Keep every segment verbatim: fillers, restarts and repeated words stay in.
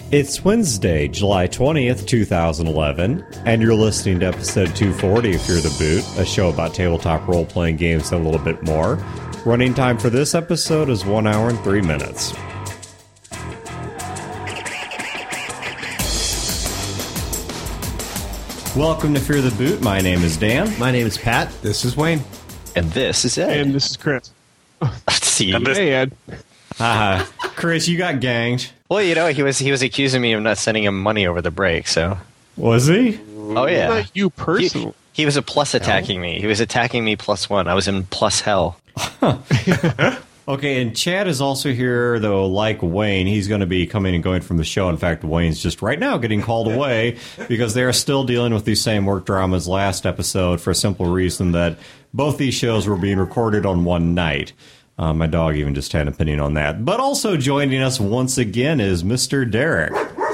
It's Wednesday, July twentieth, twenty eleven, and you're listening to episode two forty of Fear the Boot, a show about tabletop role-playing games and a little bit more. Running time for this episode is one hour and three minutes. Welcome to Fear the Boot. My name is Dan. My name is Pat. This is Wayne. And this is Ed. And this is Chris. See, Hey, Ed. Uh, Chris, you got ganged. well, you know, he was he was accusing me of not sending him money over the break. So, Was he? oh yeah, Not you he, personally. he was a plus attacking me. He was attacking me plus one. I was in plus hell. Okay, and Chad is also here, though, like Wayne. He's going to be coming and going from the show. In fact, Wayne's just right now getting called away because they are still dealing with these same work dramas last episode for a simple reason that both these shows were being recorded on one night. Uh, my dog even just had an opinion on that. But also joining us once again is Mister Derek.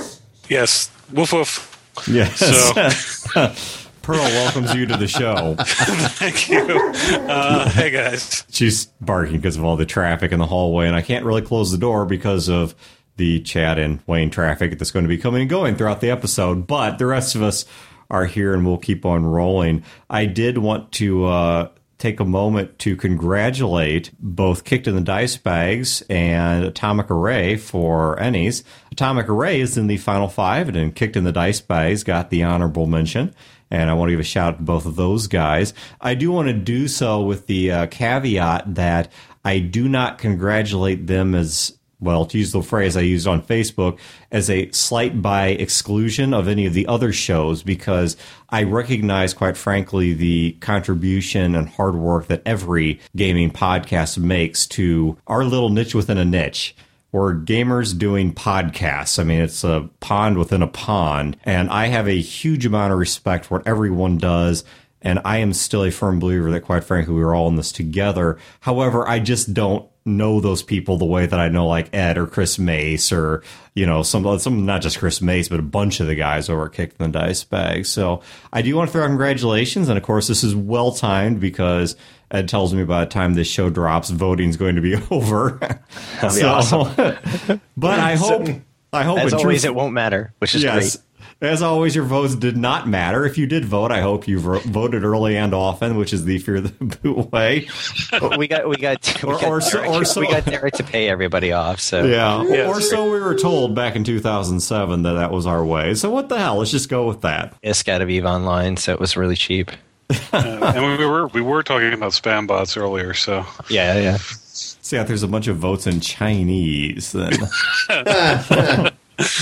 Yes. Woof woof. Yes. So, Pearl welcomes you to the show. thank you. Uh, hey, guys. She's barking because of all the traffic in the hallway, and I can't really close the door because of the Chad and Wayne traffic that's going to be coming and going throughout the episode. But the rest of us are here, and we'll keep on rolling. I did want to uh, take a moment to congratulate both Kicked in the Dice Bags and Atomic Array for Ennies. Atomic Array is in the final five, and then Kicked in the Dice Bags got the honorable mention. And I want to give a shout out to both of those guys. I do want to do so with the uh, caveat that I do not congratulate them as, well, to use the phrase I used on Facebook, as a slight by exclusion of any of the other shows, because I recognize, quite frankly, the contribution and hard work that every gaming podcast makes to our little niche within a niche. We're gamers doing podcasts. I mean, it's a pond within a pond. And I have a huge amount of respect for what everyone does. And I am still a firm believer that, quite frankly, we're all in this together. However, I just don't know those people the way that I know, like Ed or Chris Mace or, you know, some, some not just Chris Mace, but a bunch of the guys over at Kicked in the Dice Bag. So I do want to throw out congratulations. And, of course, this is well-timed because Ed tells me by the time this show drops, voting's going to be over. That'd be so, awesome. But I hope, I hope, As in always, truth, it won't matter, which is yes, great. as always, your votes did not matter. If you did vote, I hope you vo- voted early and often, which is the Fear the Boot way. But we got we got, we, Or- got or so- Derek, or so- we got Derek to pay everybody off. So Yeah, Yeah, or that's so we were told back in two thousand seven that that was our way. So what the hell? Let's just go with that. it's got to be online, so it was really cheap. Uh, and we were we were talking about spam bots earlier, so Yeah, yeah. See, if there's a bunch of votes in Chinese, then and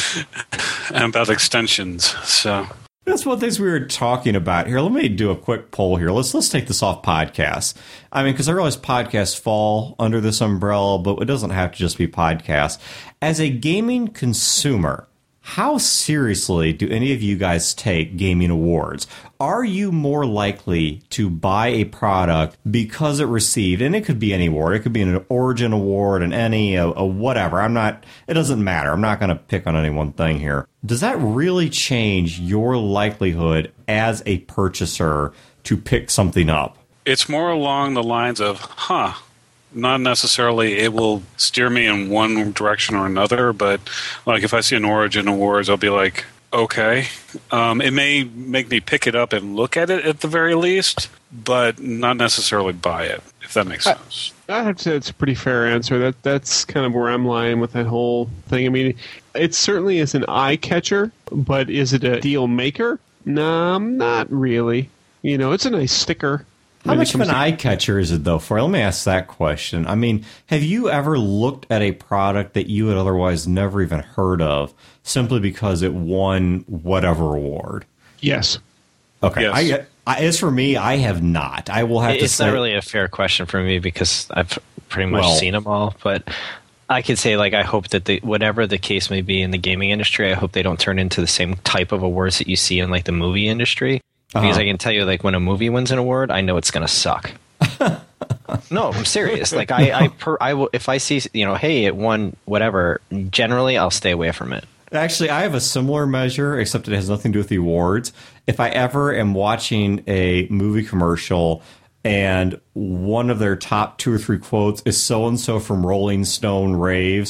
about extensions. So that's one of the things we were talking about here. Let me do a quick poll here. Let's let's take this off podcasts. I mean, because I realize podcasts fall under this umbrella, but it doesn't have to just be podcasts. As a gaming consumer, how seriously do any of you guys take gaming awards? Are you more likely to buy a product because it received, and it could be any award, it could be an Origin Award, an Ennie, a, a whatever. I'm not, it doesn't matter. I'm not going to pick on any one thing here. Does that really change your likelihood as a purchaser to pick something up? it's more along the lines of, huh, not necessarily it will steer me in one direction or another, but like if I see an Origin Awards, I'll be like, okay. Um, it may make me pick it up and look at it at the very least, but not necessarily buy it, if that makes sense. I have to say it's a pretty fair answer. That That's kind of where I'm lying with that whole thing. I mean, it certainly is an eye catcher, but is it a deal maker? No, not really. You know, it's a nice sticker. How much of an eye catcher is it, though, for? Let me ask that question. I mean, have you ever looked at a product that you had otherwise never even heard of simply because it won whatever award? Yes. Okay. Yes. I, I, as for me, I have not. I will have to It's say... not really a fair question for me because I've pretty much Well- seen them all, but I could say, like, I hope that the, whatever the case may be in the gaming industry, I hope they don't turn into the same type of awards that you see in, like, the movie industry. Because Uh-huh. I can tell you, like, when a movie wins an award, I know it's going to suck. No, I'm serious. Like, I, I, per, I will, if I see, you know, hey, it won whatever, generally I'll stay away from it. Actually, I have a similar measure, except it has nothing to do with the awards. If I ever am watching a movie commercial and one of their top two or three quotes is so-and-so from Rolling Stone raves,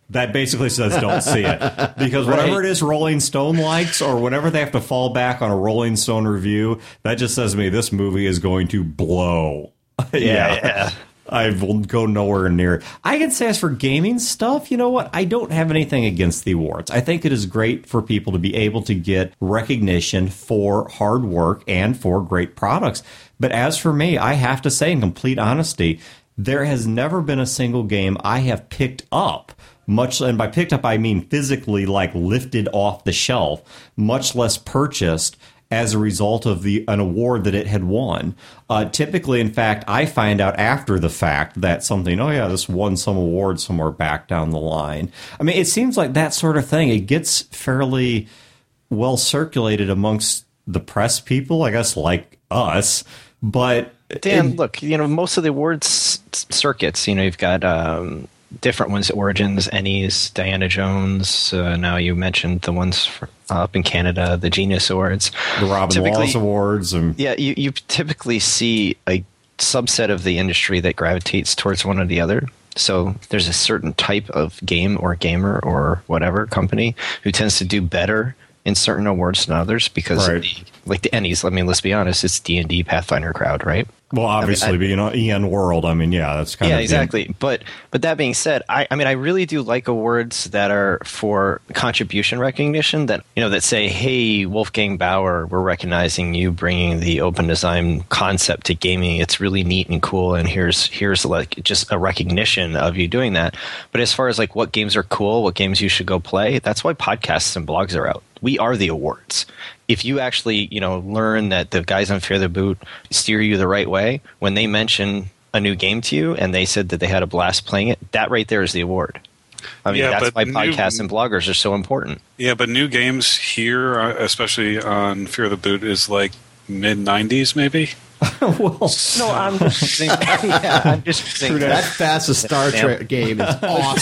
That basically says don't see it. Because whatever Right. it is Rolling Stone likes, or whenever they have to fall back on a Rolling Stone review, that just says to me this movie is going to blow. yeah. I will go nowhere near it. I can say as for gaming stuff, you know what? I don't have anything against the awards. I think it is great for people to be able to get recognition for hard work and for great products. But as for me, I have to say in complete honesty, there has never been a single game I have picked up, much, and by picked up I mean physically, like lifted off the shelf, much less purchased, as a result of the an award that it had won. Uh, typically, in fact, I find out after the fact that something, oh yeah, this won some award somewhere back down the line. I mean, it seems like that sort of thing, it gets fairly well circulated amongst the press people, I guess, like us. But Dan, it- look, you know, most of the awards circuits, you know, you've got um, different ones, Origins, Ennies, Diana Jones. Uh, now you mentioned the ones for, uh, up in Canada, the Genius Awards. the Robin Typically- Wallace Awards and Yeah, you, you typically see a subset of the industry that gravitates towards one or the other. So there's a certain type of game or gamer or whatever company who tends to do better in certain awards than others because, Right. of the, like the Ennies, I mean, let's be honest, it's D and D Pathfinder crowd, right? well, obviously I- being an E N World, I mean, yeah, that's kind Yeah, of the- exactly. But but that being said, I, I mean, I really do like awards that are for contribution recognition. That you know that say, "Hey, Wolfgang Bauer, we're recognizing you bringing the open design concept to gaming. It's really neat and cool, and here's here's like just a recognition of you doing that." But as far as like what games are cool, what games you should go play, that's why podcasts and blogs are out. We are the awards. If you actually, you know, learn that the guys on Fear the Boot steer you the right way, when they mention a new game to you and they said that they had a blast playing it, that right there is the award. I mean, Yeah, that's but why new- podcasts and bloggers are so important. Yeah, but new games here, uh, especially on Fear the Boot, is like mid nineties, maybe. well, No, I'm just saying, yeah, I'm just saying That that's a Star Yeah. Trek game. It's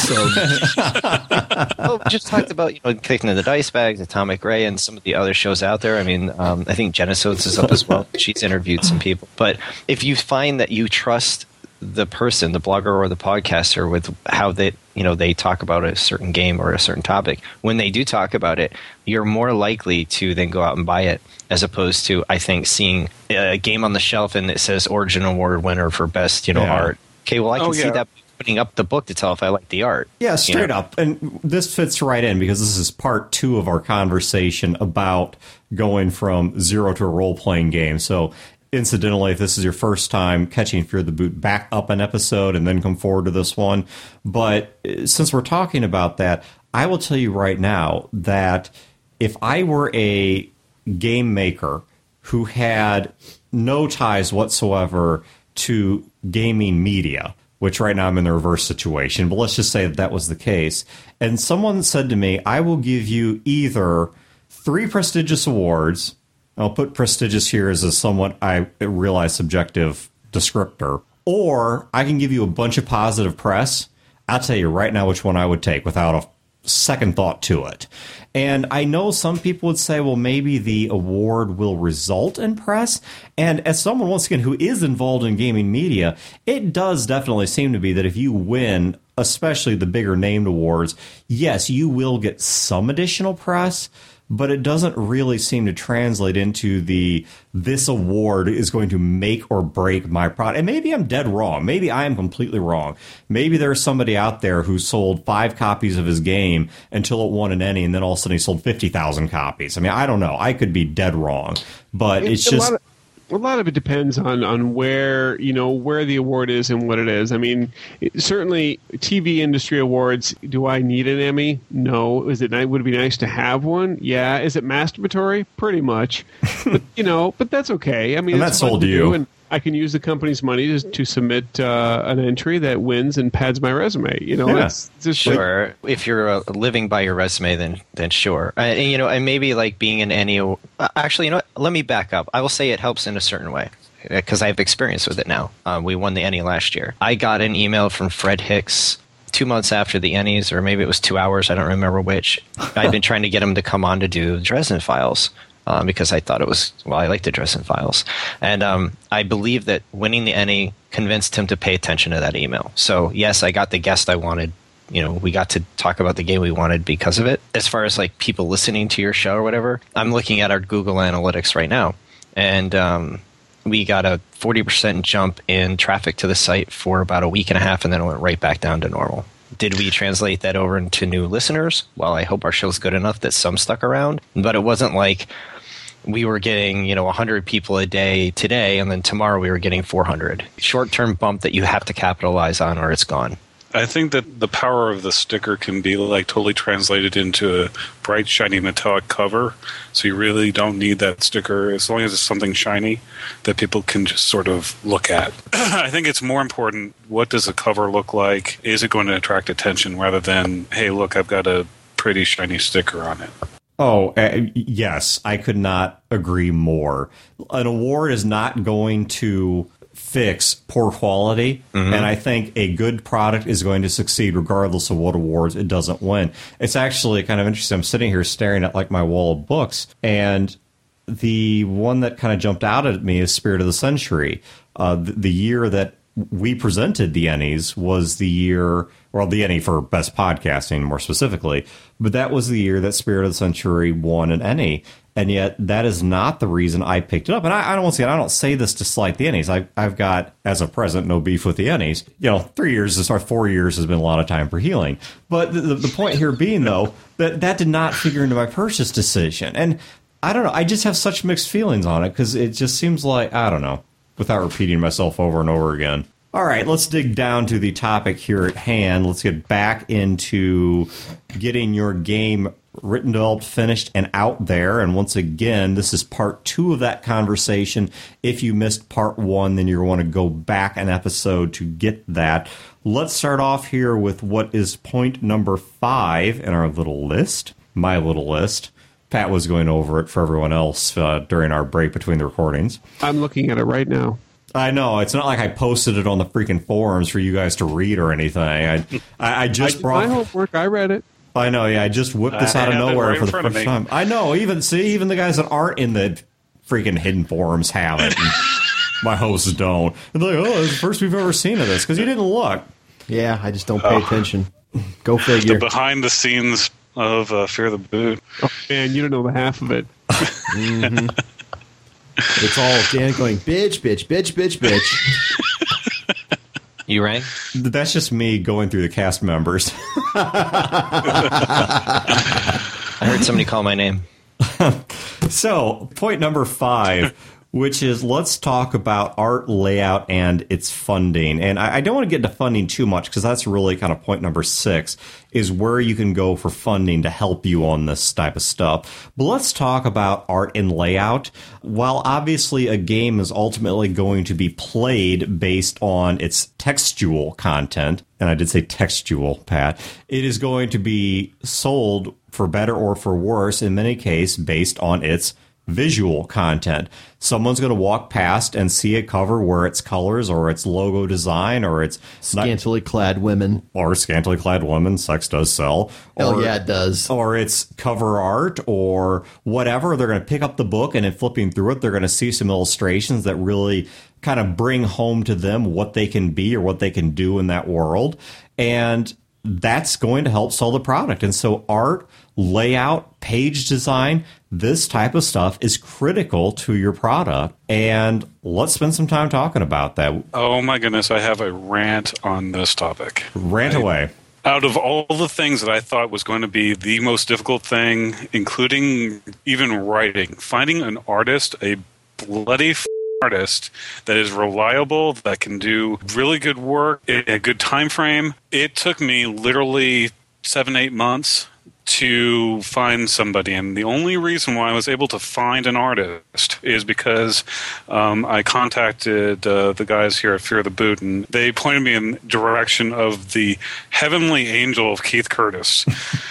awesome. well, we just talked about you know Kicking in the Dice Bags, Atomic Ray, and some of the other shows out there. I mean, um, I think Genesodes is up as well. She's interviewed some people. But if you find that you trust the person, the blogger or the podcaster, with how they you know they talk about a certain game or a certain topic, when they do talk about it, you're more likely to then go out and buy it, as opposed to I think seeing a game on the shelf and it says Origin Award winner for best you know Yeah. art. Okay, well I can Oh, see yeah. that putting up the book to tell if I like the art. Yeah, you straight know? up. And this fits right in because this is part two of our conversation about going from zero to a role-playing game. So incidentally, if this is your first time catching Fear the Boot, back up an episode and then come forward to this one. But uh, since we're talking about that, I will tell you right now that if I were a game maker who had no ties whatsoever to gaming media, which right now I'm in the reverse situation, but let's just say that that was the case, and someone said to me, I will give you either three prestigious awards, I'll put prestigious here as a somewhat, I realize, subjective descriptor, or I can give you a bunch of positive press. I'll tell you right now which one I would take without a second thought to it. And I know some people would say, well, maybe the award will result in press. And as someone, once again, who is involved in gaming media, it does definitely seem to be that if you win, especially the bigger named awards, yes, you will get some additional press, but it doesn't really seem to translate into the this award is going to make or break my product. And maybe I'm dead wrong. Maybe I am completely wrong. Maybe there's somebody out there who sold five copies of his game until it won an Ennie, and then all of a sudden he sold fifty thousand copies. I mean, I don't know. I could be dead wrong, but it's a just... lot of, a lot of it depends on, on where you know where the award is and what it is. I mean, it, certainly T V industry awards. Do I need an Emmy? No. Is it? Would it be nice to have one? Yeah. Is it masturbatory? Pretty much. But, you know, but that's okay. I mean, And it's that's fun sold to to do, you. and I can use the company's money to, to submit uh, an entry that wins and pads my resume. You know, Yeah. it's just like- Sure. If you're uh, living by your resume, then then sure. Uh, and, you know, and maybe like being an N E O. Uh, actually, you know what? Let me back up. I will say it helps in a certain way because I have experience with it now. Uh, we won the N E last year. I got an email from Fred Hicks two months after the Ennies, or maybe it was two hours. I don't remember which. I've been trying to get him to come on to do Dresden Files. Um, because I thought it was, well, I like the Dresden Files. And um, I believe that winning the Ennie convinced him to pay attention to that email. So, yes, I got the guest I wanted you know, we got to talk about the game we wanted because of it. As far as like people listening to your show or whatever, I'm looking at our Google Analytics right now, and um, we got a forty percent jump in traffic to the site for about a week and a half, and then it went right back down to normal. Did we translate that over into new listeners? Well, I hope our show's good enough that some stuck around, but it wasn't like we were getting, you know, one hundred people a day today, and then tomorrow we were getting four hundred. Short-term bump that you have to capitalize on or it's gone. I think that the power of the sticker can be like totally translated into a bright, shiny metallic cover. So you really don't need that sticker as long as it's something shiny that people can just sort of look at. I think it's more important, what does the cover look like? Is it going to attract attention rather than, hey, look, I've got a pretty shiny sticker on it. Oh, uh, yes, I could not agree more. An award is not going to fix poor quality, mm-hmm. and I think a good product is going to succeed regardless of what awards it doesn't win. It's actually kind of interesting. I'm sitting here staring at like my wall of books, and the one that kind of jumped out at me is Spirit of the Century. Uh, the, the year that we presented the Ennies was the year, well, the Ennie for Best Podcasting more specifically, but that was the year that Spirit of the Century won an Ennie. And yet that is not the reason I picked it up. And I, I don't see it. I don't say this to slight the Ennies. I've, I've got, as of present, no beef with the Ennies. You know, three years, or four years has been a lot of time for healing. But the, the point here being, though, that that did not figure into my purchase decision. And I don't know. I just have such mixed feelings on it because it just seems like, I don't know, without repeating myself over and over again. All right, let's dig down to the topic here at hand. Let's get back into getting your game written, developed, finished, and out there. And once again, this is part two of that conversation. If you missed part one, then you're going to go back an episode to get that. Let's start off here with what is point number five in our little list, my little list. Pat was going over it for everyone else uh, during our break between the recordings. I'm looking at it right now. I know. It's not like I posted it on the freaking forums for you guys to read or anything. I I, I just I brought my homework. I read it. I know. Yeah, I just whipped this I out of nowhere right for the first time. I know. Even see, even the guys that aren't in the freaking hidden forums have it. And my hosts don't. And they're like, oh, it's the first we've ever seen of this because you didn't look. Yeah, I just don't pay oh. attention. Go figure. The behind the scenes of uh, Fear the Boot. Oh man, you don't know the half of it. mm-hmm. It's all Dan going, bitch, bitch, bitch, bitch, bitch. You rang? That's just me going through the cast members. I heard somebody call my name. So, point number five, which is let's talk about art, layout, and its funding. And I, I don't want to get into funding too much because that's really kind of point number six, is where you can go for funding to help you on this type of stuff. But let's talk about art and layout. While obviously a game is ultimately going to be played based on its textual content, and I did say textual, Pat, it is going to be sold for better or for worse, in many cases, based on its visual content. Someone's going to walk past and see a cover where it's colors or it's logo design or it's scantily not, clad women or scantily clad women. Sex does sell. Oh or, yeah, it does. Or it's cover art or whatever. They're going to pick up the book and in flipping through it, they're going to see some illustrations that really kind of bring home to them what they can be or what they can do in that world. And that's going to help sell the product. And so art, layout, page design, this type of stuff is critical to your product. And let's spend some time talking about that. Oh my goodness, I have a rant on this topic. Rant I, away. Out of all the things that I thought was going to be the most difficult thing, including even writing, finding an artist, a bloody f- artist that is reliable, that can do really good work in a good time frame. It took me literally seven, eight months to find somebody, and the only reason why I was able to find an artist is because um, I contacted uh, the guys here at Fear the Boot, and they pointed me in the direction of the heavenly angel of Keith Curtis.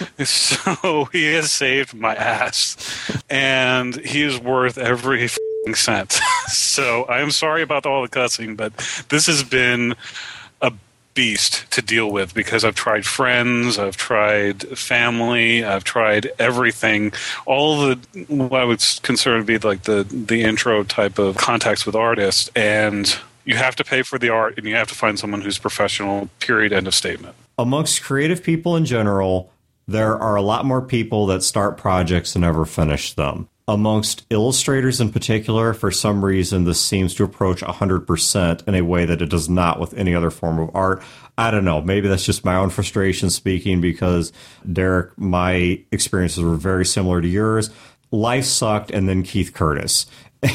So he has saved my ass, and he is worth every f***ing cent. So I am sorry about all the cussing, but this has been a beast to deal with because I've tried friends, I've tried family, I've tried everything. All the what I would consider to be like the the intro type of contacts with artists, and you have to pay for the art and you have to find someone who's professional, period, end of statement. amongst creative people in general, there are a lot more people that start projects and never finish them. Amongst illustrators in particular, for some reason, this seems to approach one hundred percent in a way that it does not with any other form of art. I don't know. Maybe that's just my own frustration speaking because, Derek, my experiences were very similar to yours. Life sucked, and then Keith Curtis.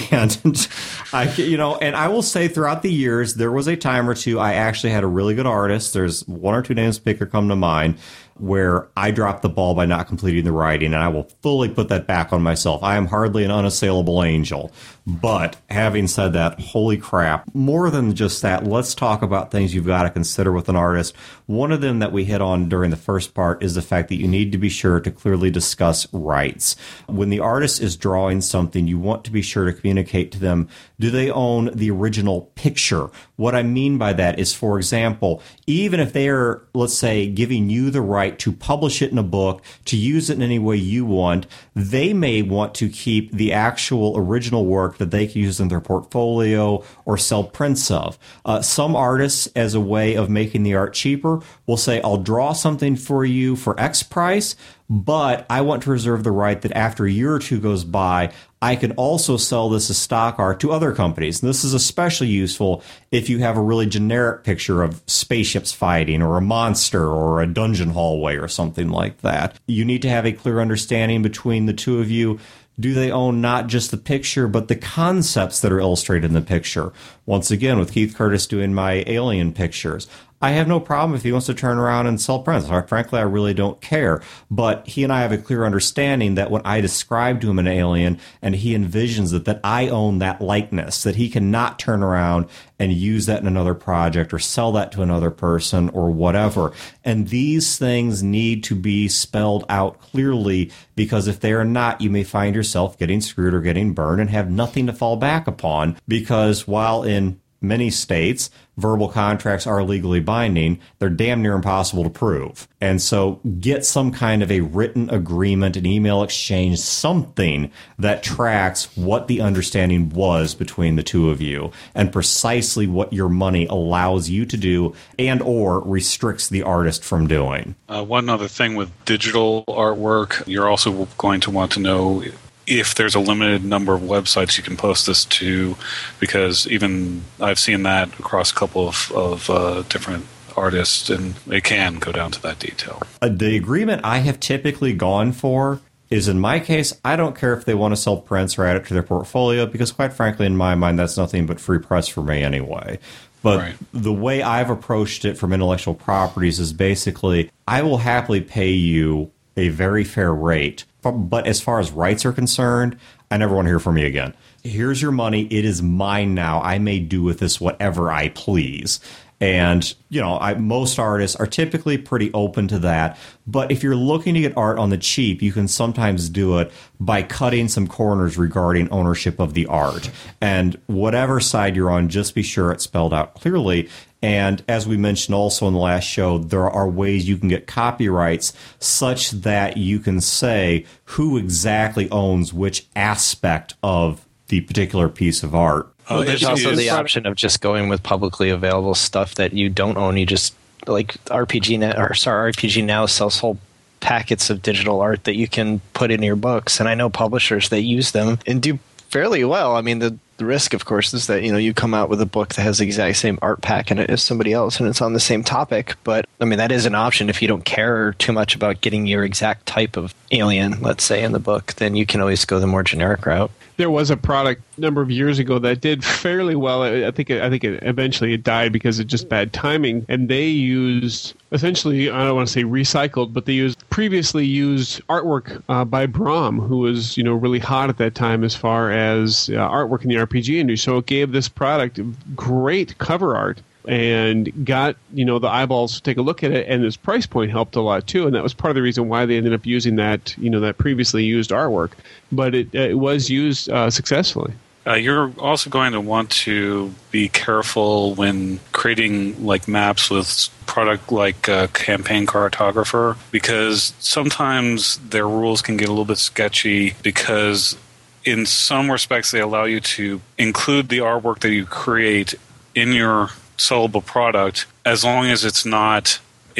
And I, you know, and I will say throughout the years, there was a time or two I actually had a really good artist. There's one or two names picker come to mind where I dropped the ball by not completing the writing, and I will fully put that back on myself. I am hardly an unassailable angel. But having said that, holy crap, more than just that, let's talk about things you've got to consider with an artist. One of them that we hit on during the first part is the fact that you need to be sure to clearly discuss rights. When the artist is drawing something, you want to be sure to communicate to them, do they own the original picture? What I mean by that is, for example, even if they are, let's say, giving you the right to publish it in a book, to use it in any way you want, they may want to keep the actual original work that they can use in their portfolio or sell prints of. Uh, some artists, as a way of making the art cheaper, will say, I'll draw something for you for X price, but I want to reserve the right that after a year or two goes by, I can also sell this as stock art to other companies. And this is especially useful if you have a really generic picture of spaceships fighting or a monster or a dungeon hallway or something like that. You need to have a clear understanding between the two of you. Do they own not just the picture, but the concepts that are illustrated in the picture? Once again, with Keith Curtis doing my Alien pictures, I have no problem if he wants to turn around and sell prints. Frankly, I really don't care. But he and I have a clear understanding that when I describe to him an alien and he envisions it, that I own that likeness, that he cannot turn around and use that in another project or sell that to another person or whatever. And these things need to be spelled out clearly, because if they are not, you may find yourself getting screwed or getting burned and have nothing to fall back upon, because while in many states, verbal contracts are legally binding, they're damn near impossible to prove. And so get some kind of a written agreement, an email exchange, something that tracks what the understanding was between the two of you and precisely what your money allows you to do and or restricts the artist from doing. Uh, one other thing with digital artwork, you're also going to want to know if there's a limited number of websites you can post this to, because even I've seen that across a couple of, of uh, different artists, and it can go down to that detail. Uh, the agreement I have typically gone for is, in my case, I don't care if they want to sell prints or add it to their portfolio, because quite frankly, in my mind, that's nothing but free press for me anyway. But right. The way I've approached it from intellectual properties is basically, I will happily pay you a very fair rate. But as far as rights are concerned, I never want to hear from you again. Here's your money. It is mine now. I may do with this whatever I please. And, you know, I, most artists are typically pretty open to that. But if you're looking to get art on the cheap, you can sometimes do it by cutting some corners regarding ownership of the art. And whatever side you're on, just be sure it's spelled out clearly. And as we mentioned also in the last show, there are ways you can get copyrights such that you can say who exactly owns which aspect of the particular piece of art. Well, there's Uh, also is- the option of just going with publicly available stuff that you don't own. You just, like R P G Now, or sorry, R P G Now sells whole packets of digital art that you can put in your books, and I know publishers that use them and do fairly well. I mean, the the risk, of course, is that, you know, you come out with a book that has the exact same art pack in it as somebody else, and it's on the same topic. But I mean, that is an option. If you don't care too much about getting your exact type of alien, let's say, in the book, then you can always go the more generic route. There was a product a number of years ago that did fairly well. I I think it, I think it eventually it died because of just bad timing. And they used essentially, I don't want to say recycled, but they used previously used artwork uh, by Brahm, who was, you know, really hot at that time as far as uh, artwork in the R P G industry. So it gave this product great cover art and got, you know, the eyeballs to take a look at it, and its price point helped a lot too, and that was part of the reason why they ended up using that, you know, that previously used artwork. But it, it was used uh, successfully. Uh, you're also going to want to be careful when creating like maps with product like uh, Campaign Cartographer, because sometimes their rules can get a little bit sketchy, because in some respects they allow you to include the artwork that you create in your sellable product as long as it's not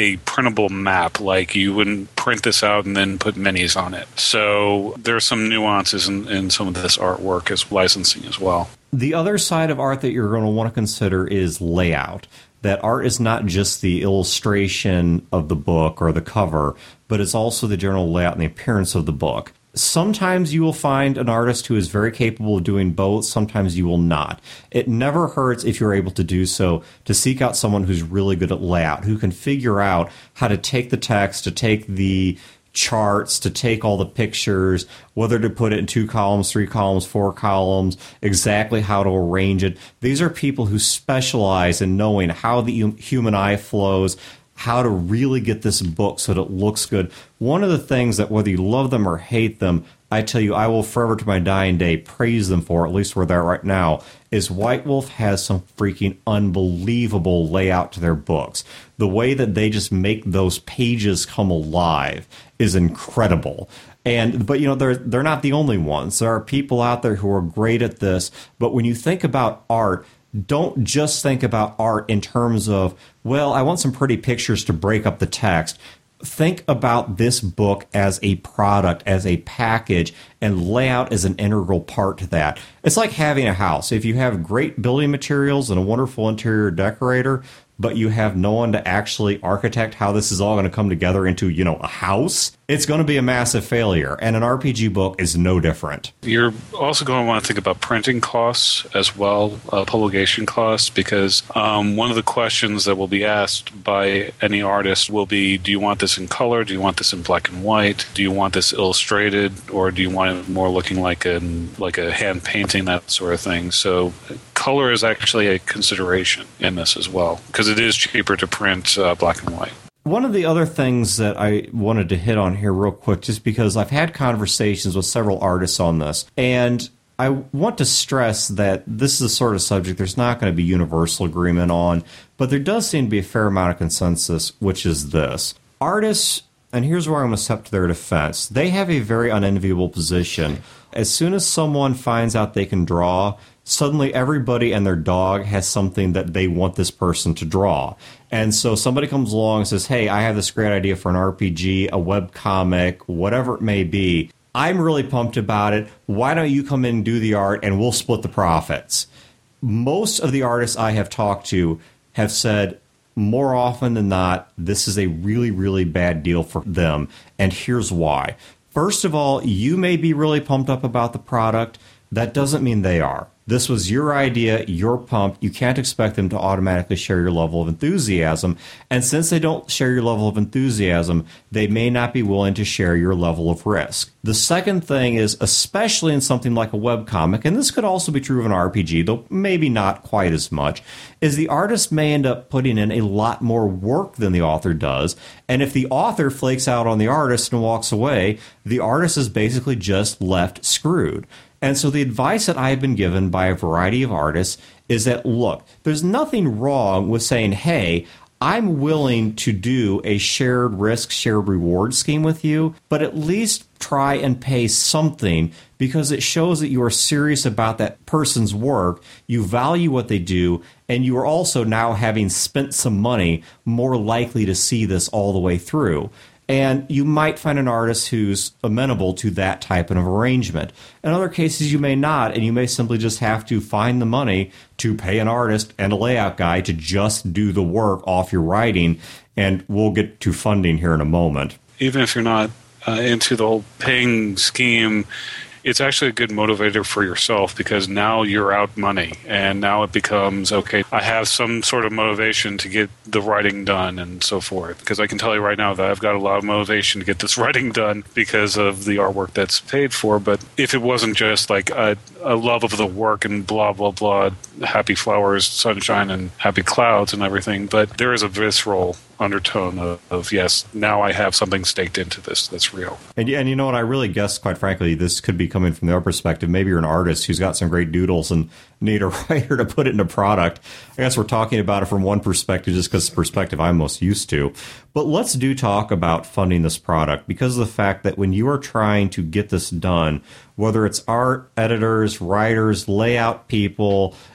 a printable map. Like you wouldn't print this out and then put minis on it. So there's some nuances in, in some of this artwork as licensing as well. The other side of art that you're going to want to consider is layout. That art is not just the illustration of the book or the cover, but it's also the general layout and the appearance of the book. Sometimes you will find an artist who is very capable of doing both. Sometimes you will not. It never hurts, if you're able to do so, to seek out someone who's really good at layout, who can figure out how to take the text, to take the charts, to take all the pictures, whether to put it in two columns, three columns, four columns, exactly how to arrange it. These are people who specialize in knowing how the human eye flows, how to really get this book so that it looks good. One of the things that, whether you love them or hate them, I tell you, I will forever to my dying day praise them for, at least where they're right now, is White Wolf has some freaking unbelievable layout to their books. The way that they just make those pages come alive is incredible. And but you know, they're they're not the only ones. There are people out there who are great at this, but when you think about art, don't just think about art in terms of, well, I want some pretty pictures to break up the text. Think about this book as a product, as a package, and layout is an integral part to that. It's like having a house. If you have great building materials and a wonderful interior decorator, but you have no one to actually architect how this is all going to come together into, you know, a house, it's going to be a massive failure. And an R P G book is no different. You're also going to want to think about printing costs as well, uh, publication costs, because um, one of the questions that will be asked by any artist will be, do you want this in color? Do you want this in black and white? Do you want this illustrated? Or do you want it more looking like a, like a hand painting, that sort of thing? So color is actually a consideration in this as well, because it is cheaper to print uh, black and white. One of the other things that I wanted to hit on here real quick, just because I've had conversations with several artists on this, and I want to stress that this is the sort of subject there's not going to be universal agreement on, but there does seem to be a fair amount of consensus, which is this. Artists, and here's where I'm going to step to their defense, they have a very unenviable position. As soon as someone finds out they can draw, suddenly everybody and their dog has something that they want this person to draw. And so somebody comes along and says, hey, I have this great idea for an R P G, a webcomic, whatever it may be. I'm really pumped about it. Why don't you come in and do the art and we'll split the profits? Most of the artists I have talked to have said, more often than not, this is a really, really bad deal for them. And here's why. First of all, you may be really pumped up about the product. That doesn't mean they are. This was your idea, you're pumped. You can't expect them to automatically share your level of enthusiasm. And since they don't share your level of enthusiasm, they may not be willing to share your level of risk. The second thing is, especially in something like a webcomic, and this could also be true of an R P G, though maybe not quite as much, is the artist may end up putting in a lot more work than the author does. And if the author flakes out on the artist and walks away, the artist is basically just left screwed. And so the advice that I have been given by a variety of artists is that, look, there's nothing wrong with saying, hey, I'm willing to do a shared risk, shared reward scheme with you, but at least try and pay something because it shows that you are serious about that person's work, you value what they do, and you are also now, having spent some money, more likely to see this all the way through. And you might find an artist who's amenable to that type of arrangement. In other cases, you may not, and you may simply just have to find the money to pay an artist and a layout guy to just do the work off your writing, and we'll get to funding here in a moment. Even if you're not uh, into the whole paying scheme, it's actually a good motivator for yourself because now you're out money and now it becomes, okay, I have some sort of motivation to get the writing done and so forth. Because I can tell you right now that I've got a lot of motivation to get this writing done because of the artwork that's paid for. But if it wasn't just like a, a love of the work and blah, blah, blah, happy flowers, sunshine, and happy clouds and everything, but there is a visceral undertone of, of, yes, now I have something staked into this that's real. And, and you know what, I really guess, quite frankly, this could be coming from their perspective. Maybe you're an artist who's got some great doodles and need a writer to put it into product. I guess we're talking about it from one perspective just because it's the perspective I'm most used to. But let's do talk about funding this product because of the fact that when you are trying to get this done, whether it's art, editors, writers, layout people,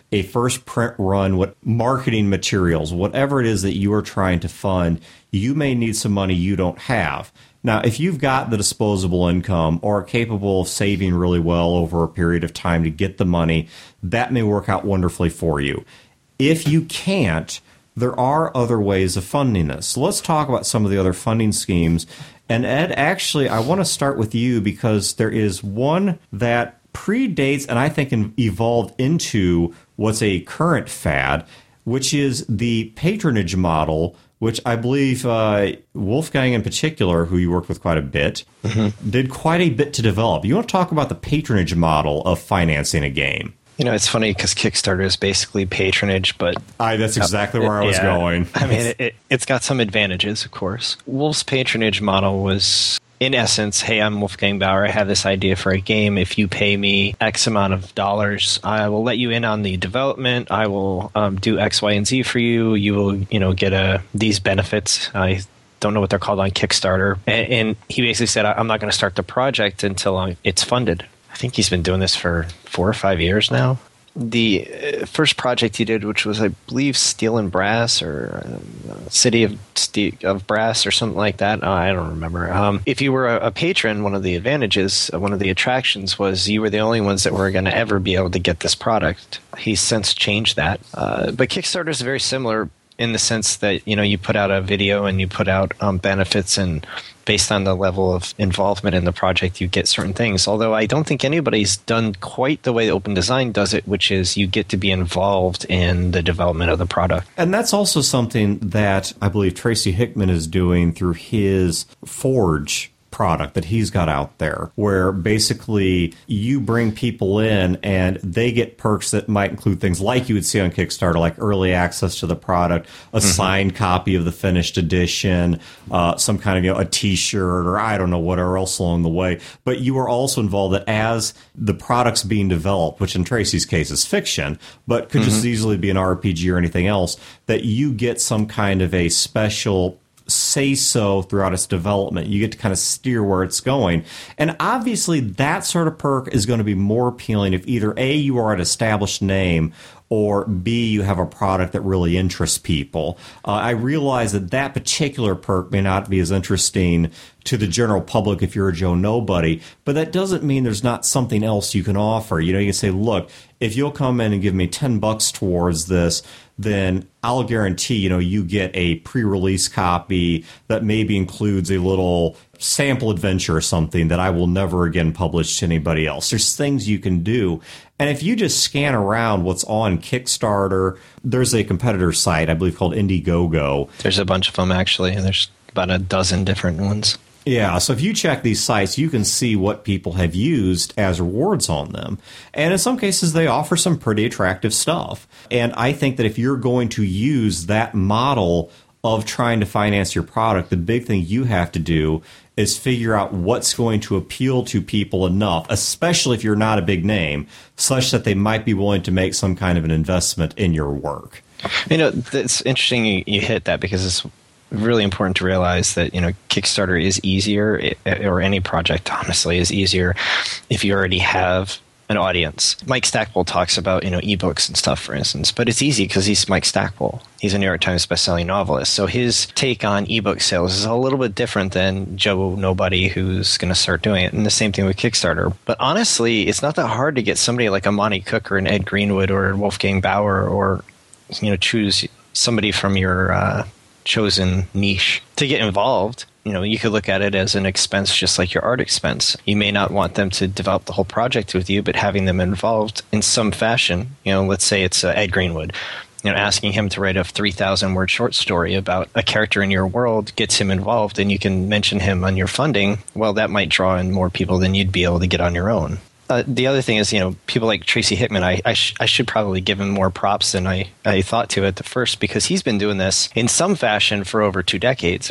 a first print run, what marketing materials, whatever it is that you are trying to fund, you may need some money you don't have. Now, if you've got the disposable income or are capable of saving really well over a period of time to get the money, that may work out wonderfully for you. If you can't, there are other ways of funding this. So let's talk about some of the other funding schemes. And Ed, actually, I want to start with you because there is one that predates and I think evolved into what's a current fad, which is the patronage model, which I believe uh, Wolfgang in particular, who you worked with quite a bit, mm-hmm. did quite a bit to develop. You want to talk about the patronage model of financing a game? You know, it's funny because Kickstarter is basically patronage, but... I, that's exactly where I was yeah, going. I mean, it, it, it's got some advantages, of course. Wolf's patronage model was, in essence, hey, I'm Wolfgang Baur. I have this idea for a game. If you pay me X amount of dollars, I will let you in on the development. I will um, do X, Y, and Z for you. You will, you know, get a, these benefits. I don't know what they're called on Kickstarter. And, and he basically said, I'm not going to start the project until it's funded. I think he's been doing this for four or five years now. The first project he did, which was, I believe, Steel and Brass or uh, City of Steel, of Brass or something like that. Oh, I don't remember. Um, if you were a, a patron, one of the advantages, uh, one of the attractions was you were the only ones that were going to ever be able to get this product. He's since changed that. Uh, but Kickstarter is very similar in the sense that, you know, you put out a video and you put out um, benefits, and based on the level of involvement in the project, you get certain things. Although I don't think anybody's done quite the way Open Design does it, which is you get to be involved in the development of the product. And that's also something that I believe Tracy Hickman is doing through his Forge product that he's got out there, where basically you bring people in and they get perks that might include things like you would see on Kickstarter, like early access to the product, a mm-hmm. signed copy of the finished edition, uh, some kind of, you know, a t-shirt, or I don't know, whatever else along the way. But you are also involved that as the product's being developed, which in Tracy's case is fiction, but could mm-hmm. just easily be an R P G or anything else, that you get some kind of a special say so throughout its development. You get to kind of steer where it's going. And obviously that sort of perk is going to be more appealing if either A, you are an established name, or B, you have a product that really interests people. Uh, I realize that that particular perk may not be as interesting to the general public if you're a Joe Nobody, but that doesn't mean there's not something else you can offer. You know, you can say, look, if you'll come in and give me ten bucks towards this, then I'll guarantee, you know, you get a pre-release copy that maybe includes a little sample adventure or something that I will never again publish to anybody else. There's things you can do. And if you just scan around what's on Kickstarter, there's a competitor site, I believe, called Indiegogo. There's a bunch of them, actually. There's about a dozen different ones. Yeah, so if you check these sites, you can see what people have used as rewards on them. And in some cases, they offer some pretty attractive stuff. And I think that if you're going to use that model of trying to finance your product, the big thing you have to do is figure out what's going to appeal to people enough, especially if you're not a big name, such that they might be willing to make some kind of an investment in your work. You know, it's interesting you, you hit that, because it's really important to realize that, you know, Kickstarter is easier, or any project, honestly, is easier if you already have an audience. Mike Stackpole talks about, you know, ebooks and stuff, for instance, but it's easy because he's Mike Stackpole. He's a New York Times bestselling novelist. So his take on ebook sales is a little bit different than Joe Nobody who's going to start doing it. And the same thing with Kickstarter. But honestly, it's not that hard to get somebody like a Monty Cook or an Ed Greenwood or Wolfgang Baur, or, you know, choose somebody from your uh, chosen niche to get involved. You know, you could look at it as an expense just like your art expense. You may not want them to develop the whole project with you, but having them involved in some fashion, you know, let's say it's uh, Ed Greenwood, you know, asking him to write a three thousand word short story about a character in your world gets him involved, and you can mention him on your funding. Well, that might draw in more people than you'd be able to get on your own. Uh, the other thing is, you know, people like Tracy Hickman, I I, sh- I should probably give him more props than I, I thought to at the first, because he's been doing this in some fashion for over two decades. I mean,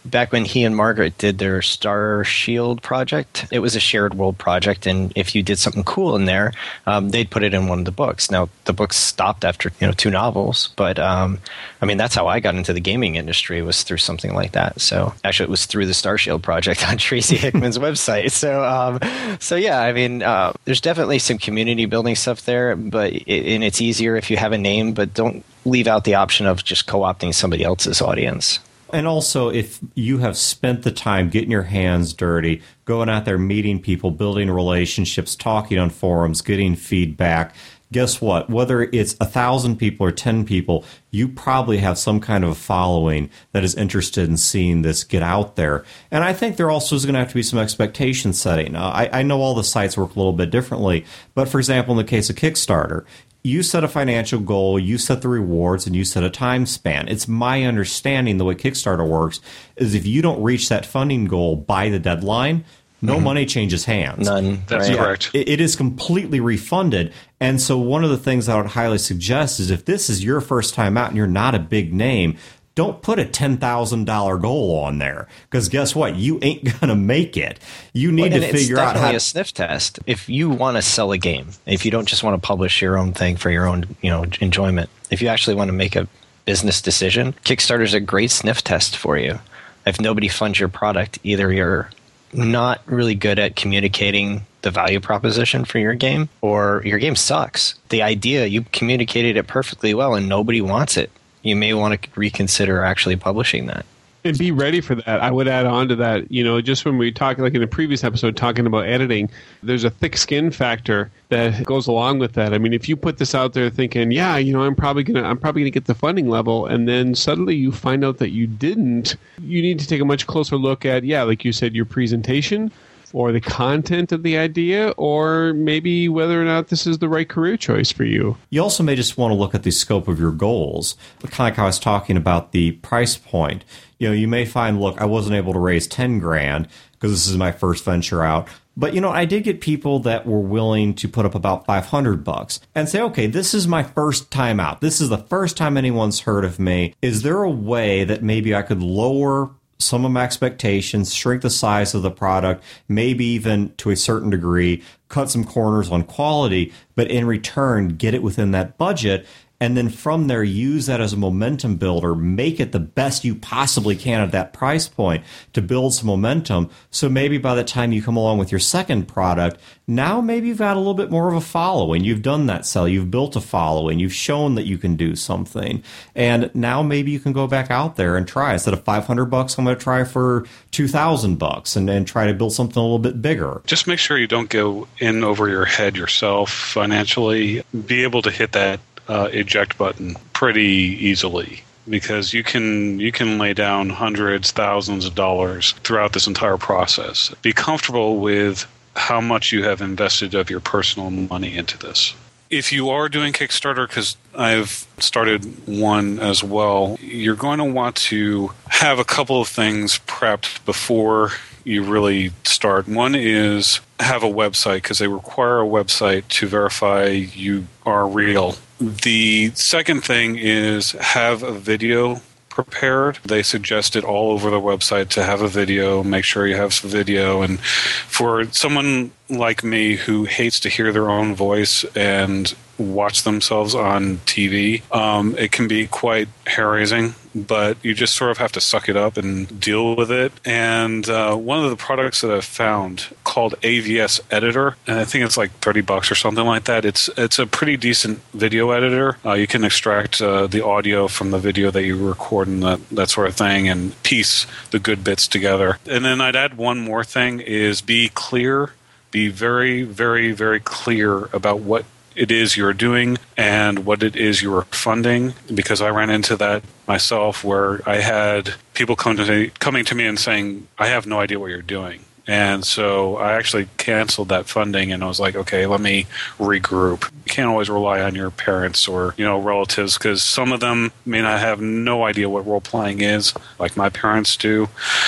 back when he and Margaret did their Star Shield project, it was a shared world project, and if you did something cool in there, um, they'd put it in one of the books. Now, the books stopped after you know two novels, but um, I mean that's how I got into the gaming industry, was through something like that. So actually, it was through the Star Shield project on Tracy Hickman's website. So um, so yeah, I mean, uh, there's definitely some community building stuff there, but it, and it's easier if you have a name, but don't leave out the option of just co-opting somebody else's audience. And also, if you have spent the time getting your hands dirty, going out there, meeting people, building relationships, talking on forums, getting feedback, guess what? Whether it's a thousand people or ten people, you probably have some kind of a following that is interested in seeing this get out there. And I think there also is going to have to be some expectation setting. Uh, I, I know all the sites work a little bit differently, but for example, in the case of Kickstarter, you set a financial goal, you set the rewards, and you set a time span. It's my understanding the way Kickstarter works is if you don't reach that funding goal by the deadline, no mm-hmm. money changes hands. None. That's right. correct. It, it is completely refunded. And so one of the things I would highly suggest is if this is your first time out and you're not a big name, don't put a ten thousand dollars goal on there, because guess what? You ain't going to make it. You need well, to figure out how to... It's definitely a sniff test. If you want to sell a game, if you don't just want to publish your own thing for your own you know enjoyment, if you actually want to make a business decision, Kickstarter is a great sniff test for you. If nobody funds your product, either you're not really good at communicating the value proposition for your game, or your game sucks. The idea, you communicated it perfectly well and nobody wants it. You may want to reconsider actually publishing that. And be ready for that. I would add on to that, you know, just when we talk, like in the previous episode, talking about editing, there's a thick skin factor that goes along with that. I mean, if you put this out there thinking, yeah, you know, I'm probably gonna, I'm probably gonna get the funding level, and then suddenly you find out that you didn't, you need to take a much closer look at, yeah, like you said, your presentation, or the content of the idea, or maybe whether or not this is the right career choice for you. You also may just want to look at the scope of your goals. Kind of like I was talking about the price point. You know, you may find, look, I wasn't able to raise ten grand because this is my first venture out. But, you know, I did get people that were willing to put up about five hundred bucks and say, okay, this is my first time out. This is the first time anyone's heard of me. Is there a way that maybe I could lower some of my expectations, shrink the size of the product, maybe even to a certain degree, cut some corners on quality, but in return, get it within that budget? And then from there, use that as a momentum builder, make it the best you possibly can at that price point to build some momentum. So maybe by the time you come along with your second product, now maybe you've got a little bit more of a following. You've done that sell. You've built a following. You've shown that you can do something. And now maybe you can go back out there and try. Instead of five hundred bucks, I'm going to try for two thousand bucks and then try to build something a little bit bigger. Just make sure you don't go in over your head yourself financially. Be able to hit that Uh, eject button pretty easily, because you can you can lay down hundreds, thousands of dollars throughout this entire process. Be comfortable with how much you have invested of your personal money into this. If you are doing Kickstarter, because I've started one as well, you're going to want to have a couple of things prepped before you really start. One is have a website, because they require a website to verify you are real. The second thing is have a video prepared. They suggest it all over the website to have a video. Make sure you have some video. And for someone like me who hates to hear their own voice and watch themselves on T V, um, it can be quite hair-raising, but you just sort of have to suck it up and deal with it. And uh, one of the products that I've found called A V S Editor, and I think it's like thirty bucks or something like that. It's it's a pretty decent video editor. Uh, you can extract uh, the audio from the video that you record and that, that sort of thing, and piece the good bits together. And then I'd add one more thing is be clear. Be very, very, very clear about what it is you're doing and what it is you're funding, because I ran into that myself where I had people come to me, coming to me and saying, I have no idea what you're doing. And so I actually canceled that funding, and I was like, okay, let me regroup. You can't always rely on your parents or, you know, relatives, because some of them may not have no idea what role-playing is, like my parents do.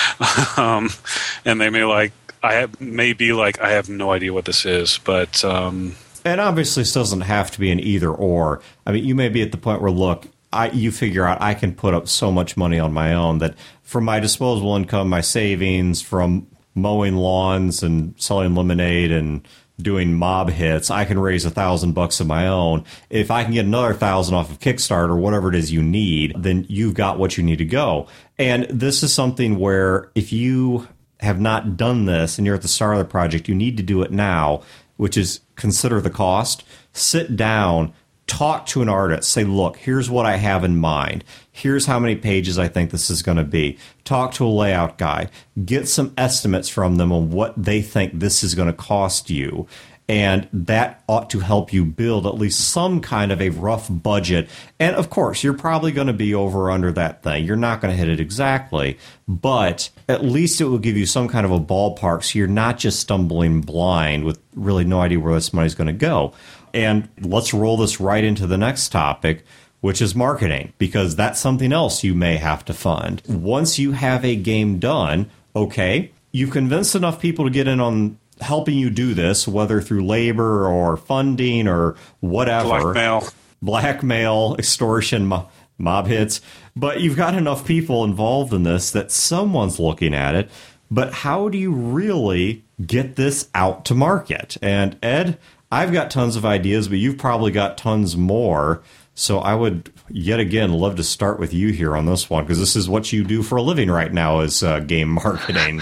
um, and they may like, I have, may be like, I have no idea what this is, but... Um, And obviously, this doesn't have to be an either or. I mean, you may be at the point where, look, I, you figure out I can put up so much money on my own that from my disposable income, my savings, from mowing lawns and selling lemonade and doing mob hits, I can raise a thousand bucks of my own. If I can get another thousand off of Kickstarter or whatever it is you need, then you've got what you need to go. And this is something where if you have not done this and you're at the start of the project, you need to do it now, which is consider the cost. Sit down, talk to an artist, say, look, here's what I have in mind. Here's how many pages I think this is going to be. Talk to a layout guy. Get some estimates from them on what they think this is going to cost you. And that ought to help you build at least some kind of a rough budget. And, of course, you're probably going to be over or under that thing. You're not going to hit it exactly. But at least it will give you some kind of a ballpark so you're not just stumbling blind with really no idea where this money's going to go. And let's roll this right into the next topic, which is marketing, because that's something else you may have to fund. Once you have a game done, okay, you've convinced enough people to get in on helping you do this, whether through labor or funding or whatever. Blackmail. Blackmail, extortion, mo- mob hits. But you've got enough people involved in this that someone's looking at it. But how do you really get this out to market? And Ed, I've got tons of ideas, but you've probably got tons more. So I would, yet again, love to start with you here on this one, because this is what you do for a living right now is uh, game marketing.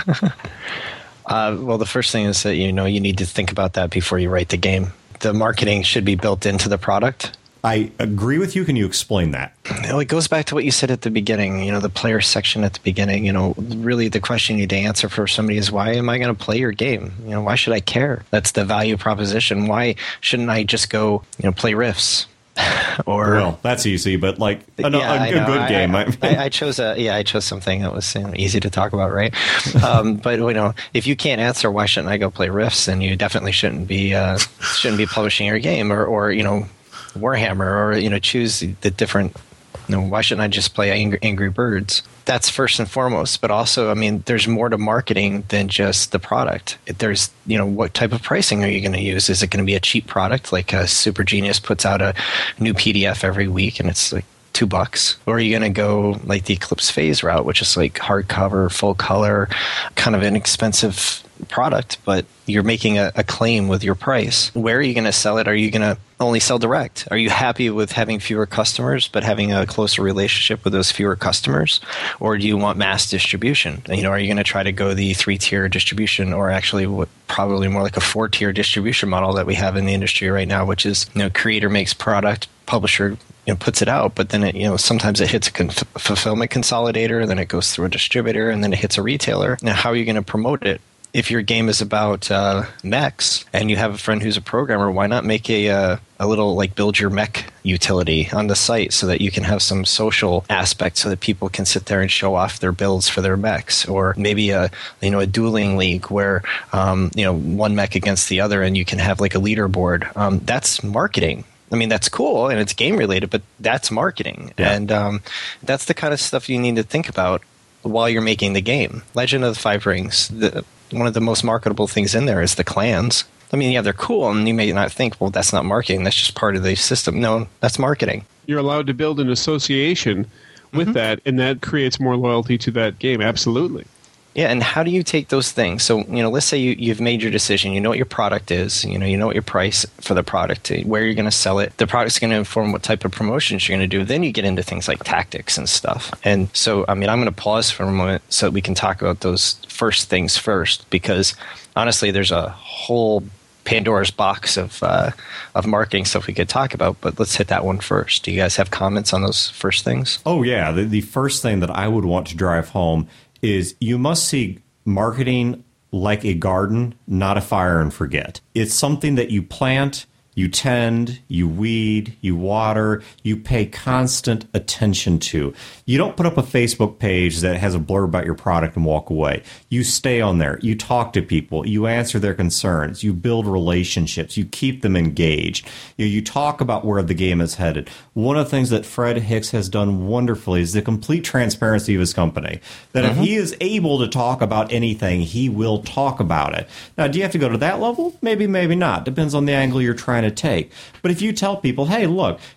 Uh, well, the first thing is that, you know, you need to think about that before you write the game. The marketing should be built into the product. I agree with you. Can you explain that? Well, it goes back to what you said at the beginning, you know, the player section at the beginning. You know, really the question you need to answer for somebody is, why am I going to play your game? You know, why should I care? That's the value proposition. Why shouldn't I just go, you know, play Rifts? Or, well, that's easy, but like a, yeah, a, a good I, game. I, I, I chose a yeah, I chose something that was, you know, easy to talk about, right? um, but you know, if you can't answer why shouldn't I go play Rifts, then you definitely shouldn't be uh, shouldn't be publishing your game, or or you know, Warhammer, or you know, choose the different. You know, why shouldn't I just play Angry, Angry Birds? That's first and foremost. But also, I mean, there's more to marketing than just the product. There's, you know, what type of pricing are you going to use? Is it going to be a cheap product, like a Super Genius puts out a new P D F every week and it's like two bucks? Or are you going to go like the Eclipse Phase route, which is like hardcover, full color, kind of inexpensive product, but you're making a, a claim with your price? Where are you going to sell it? Are you going to only sell direct? Are you happy with having fewer customers but having a closer relationship with those fewer customers? Or do you want mass distribution? You know, are you going to try to go the three-tier distribution, or actually what probably more like a four-tier distribution model that we have in the industry right now, which is, you know, creator makes product, publisher, you know, puts it out, but then it, you know, sometimes it hits a con- fulfillment consolidator, then it goes through a distributor, and then it hits a retailer. Now, how are you going to promote it? If your game is about uh, mechs and you have a friend who's a programmer, why not make a uh, a little like build your mech utility on the site so that you can have some social aspect so that people can sit there and show off their builds for their mechs? Or maybe a you know a dueling league where um, you know one mech against the other and you can have like a leaderboard. Um, that's marketing. I mean, that's cool and it's game related, but that's marketing. Yeah. And um, that's the kind of stuff you need to think about while you're making the game. Legend of the Five Rings, the one of the most marketable things in there is the clans. I mean, yeah, they're cool, and you may not think, well, that's not marketing. That's just part of the system. No, that's marketing. You're allowed to build an association with mm-hmm. that, and that creates more loyalty to that game. Absolutely. Yeah, and how do you take those things? So, you know, let's say you, you've made your decision. You know what your product is. You know, you know what your price for the product, where you're going to sell it. The product's going to inform what type of promotions you're going to do. Then you get into things like tactics and stuff. And so, I mean, I'm going to pause for a moment so that we can talk about those first things first, because honestly, there's a whole Pandora's box of uh, of marketing stuff we could talk about, but let's hit that one first. Do you guys have comments on those first things? Oh, yeah. The, the first thing that I would want to drive home is you must see marketing like a garden, not a fire and forget. It's something that you plant, you tend, you weed, you water, you pay constant attention to. You don't put up a Facebook page that has a blurb about your product and walk away. You stay on there. You talk to people. You answer their concerns. You build relationships. You keep them engaged. You, you talk about where the game is headed. One of the things that Fred Hicks has done wonderfully is the complete transparency of his company. That mm-hmm. if he is able to talk about anything, he will talk about it. Now, do you have to go to that level? Maybe, maybe not. Depends on the angle you're trying to take. But if you tell people, hey, look,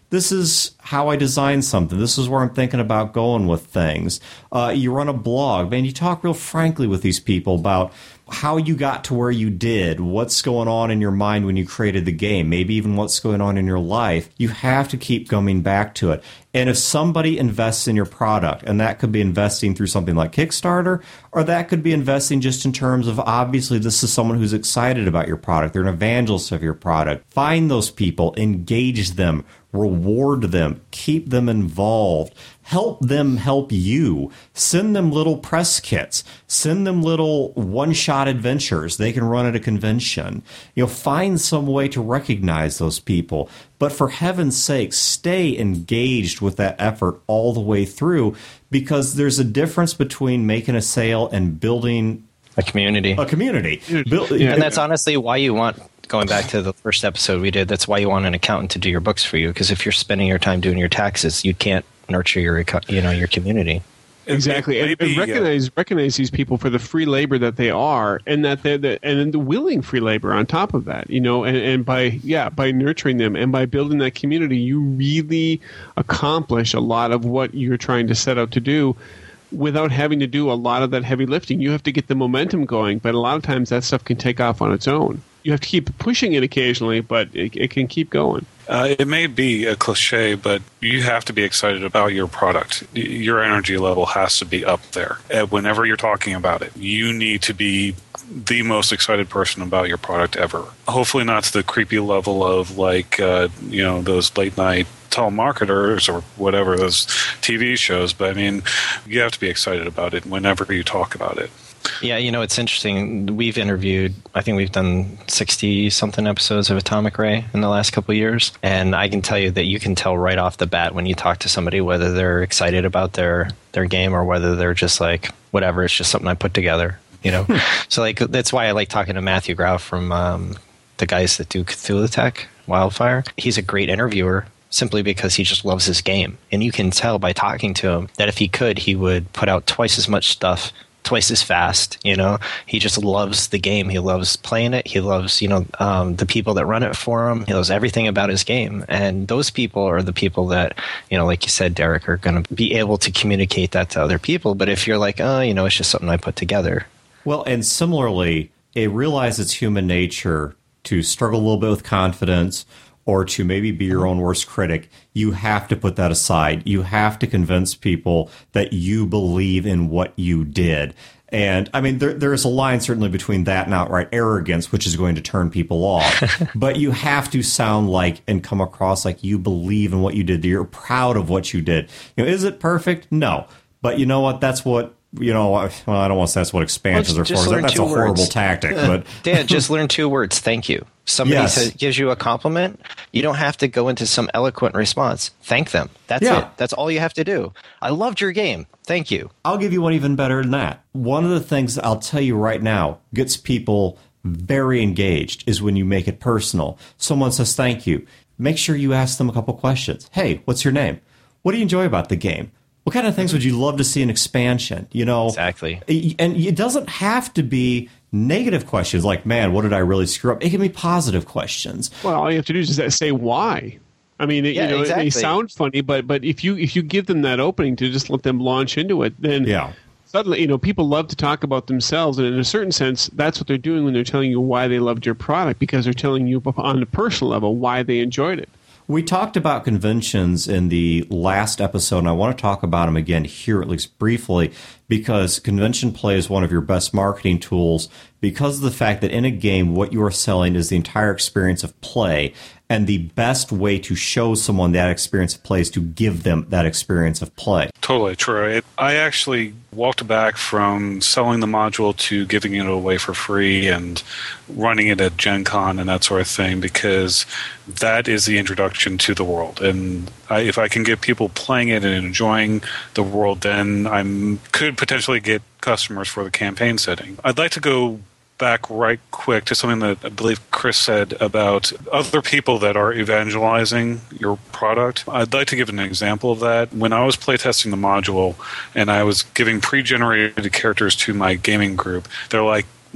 this is how I design something. This is where I'm thinking about going with things. Uh, you run a blog, man, you talk real frankly with these people about how you got to where you did, what's going on in your mind when you created the game, maybe even what's going on in your life. You have to keep coming back to it. And if somebody invests in your product, and that could be investing through something like Kickstarter, or that could be investing just in terms of, obviously, this is someone who's excited about your product. They're an evangelist of your product. Find those people, engage them, reward them, keep them involved, help them help you, send them little press kits, send them little one-shot adventures they can run at a convention. You know, find some way to recognize those people. But for heaven's sake, stay engaged with that effort all the way through, because there's a difference between making a sale and building a community. A community. Build, yeah. And that's honestly why you want, going back to the first episode we did, that's why you want an accountant to do your books for you, because if you're spending your time doing your taxes, you can't nurture your, you know, your community. Exactly, and, and recognize recognize these people for the free labor that they are, and that they're the, and the willing free labor on top of that, you know, and, and by yeah by nurturing them and by building that community, you really accomplish a lot of what you're trying to set out to do, without having to do a lot of that heavy lifting. You have to get the momentum going, but a lot of times that stuff can take off on its own. You have to keep pushing it occasionally, but it, it can keep going. Uh, it may be a cliche, but you have to be excited about your product. Your energy level has to be up there. And whenever you're talking about it, you need to be the most excited person about your product ever. Hopefully not to the creepy level of, like, uh, you know, those late night telemarketers or whatever, those T V shows. But, I mean, you have to be excited about it whenever you talk about it. Yeah, you know, it's interesting. We've interviewed, I think we've done sixty-something episodes of Atomic Ray in the last couple of years. And I can tell you that you can tell right off the bat when you talk to somebody whether they're excited about their, their game or whether they're just like, whatever, it's just something I put together, you know? So, like, that's why I like talking to Matthew Grau from um, the guys that do Cthulhu Tech, Wildfire. He's a great interviewer, simply because he just loves his game. And you can tell by talking to him that if he could, he would put out twice as much stuff twice as fast. You know, he just loves the game. He loves playing it. He loves, you know, um, the people that run it for him. He loves everything about his game. And those people are the people that, you know, like you said, Derek, are going to be able to communicate that to other people. But if you're like, oh, you know, it's just something I put together. Well, and similarly, I realize it's human nature to struggle a little bit with confidence, or to maybe be your own worst critic. You have to put that aside. You have to convince people that you believe in what you did. And, I mean, there, there's a line certainly between that and outright arrogance, which is going to turn people off. But you have to sound like and come across like you believe in what you did. You're proud of what you did. You know, is it perfect? No. But you know what? That's what... You know, well, I don't want to say that's what expansions well, are for. That's a horrible words. tactic. But Dan, just learn two words. Thank you. Somebody yes. says, gives you a compliment. You don't have to go into some eloquent response. Thank them. That's yeah. it. That's all you have to do. I loved your game. Thank you. I'll give you one even better than that. One of the things I'll tell you right now gets people very engaged is when you make it personal. Someone says thank you. Make sure you ask them a couple questions. Hey, what's your name? What do you enjoy about the game? What kind of things would you love to see in expansion? You know, exactly. And it doesn't have to be negative questions like, man, what did I really screw up? It can be positive questions. Well, all you have to do is just say why. I mean, yeah, you know, exactly. it may sound funny, but but if you if you give them that opening to just let them launch into it, then yeah. suddenly, you know, people love to talk about themselves, and in a certain sense, that's what they're doing when they're telling you why they loved your product, because they're telling you on a personal level why they enjoyed it. We talked about conventions in the last episode, and I want to talk about them again here, at least briefly, because convention play is one of your best marketing tools because of the fact that in a game, what you are selling is the entire experience of play, and the best way to show someone that experience of play is to give them that experience of play. Totally true. I actually walked back from selling the module to giving it away for free and running it at Gen Con and that sort of thing, because that is the introduction to the world. And I, if I can get people playing it and enjoying the world, then I could potentially get customers for the campaign setting. I'd like to go back right quick to something that I believe Chris said about other people that are evangelizing your product. I'd like to give an example of that. When I was playtesting the module and I was giving pre-generated characters to my gaming group, they're like,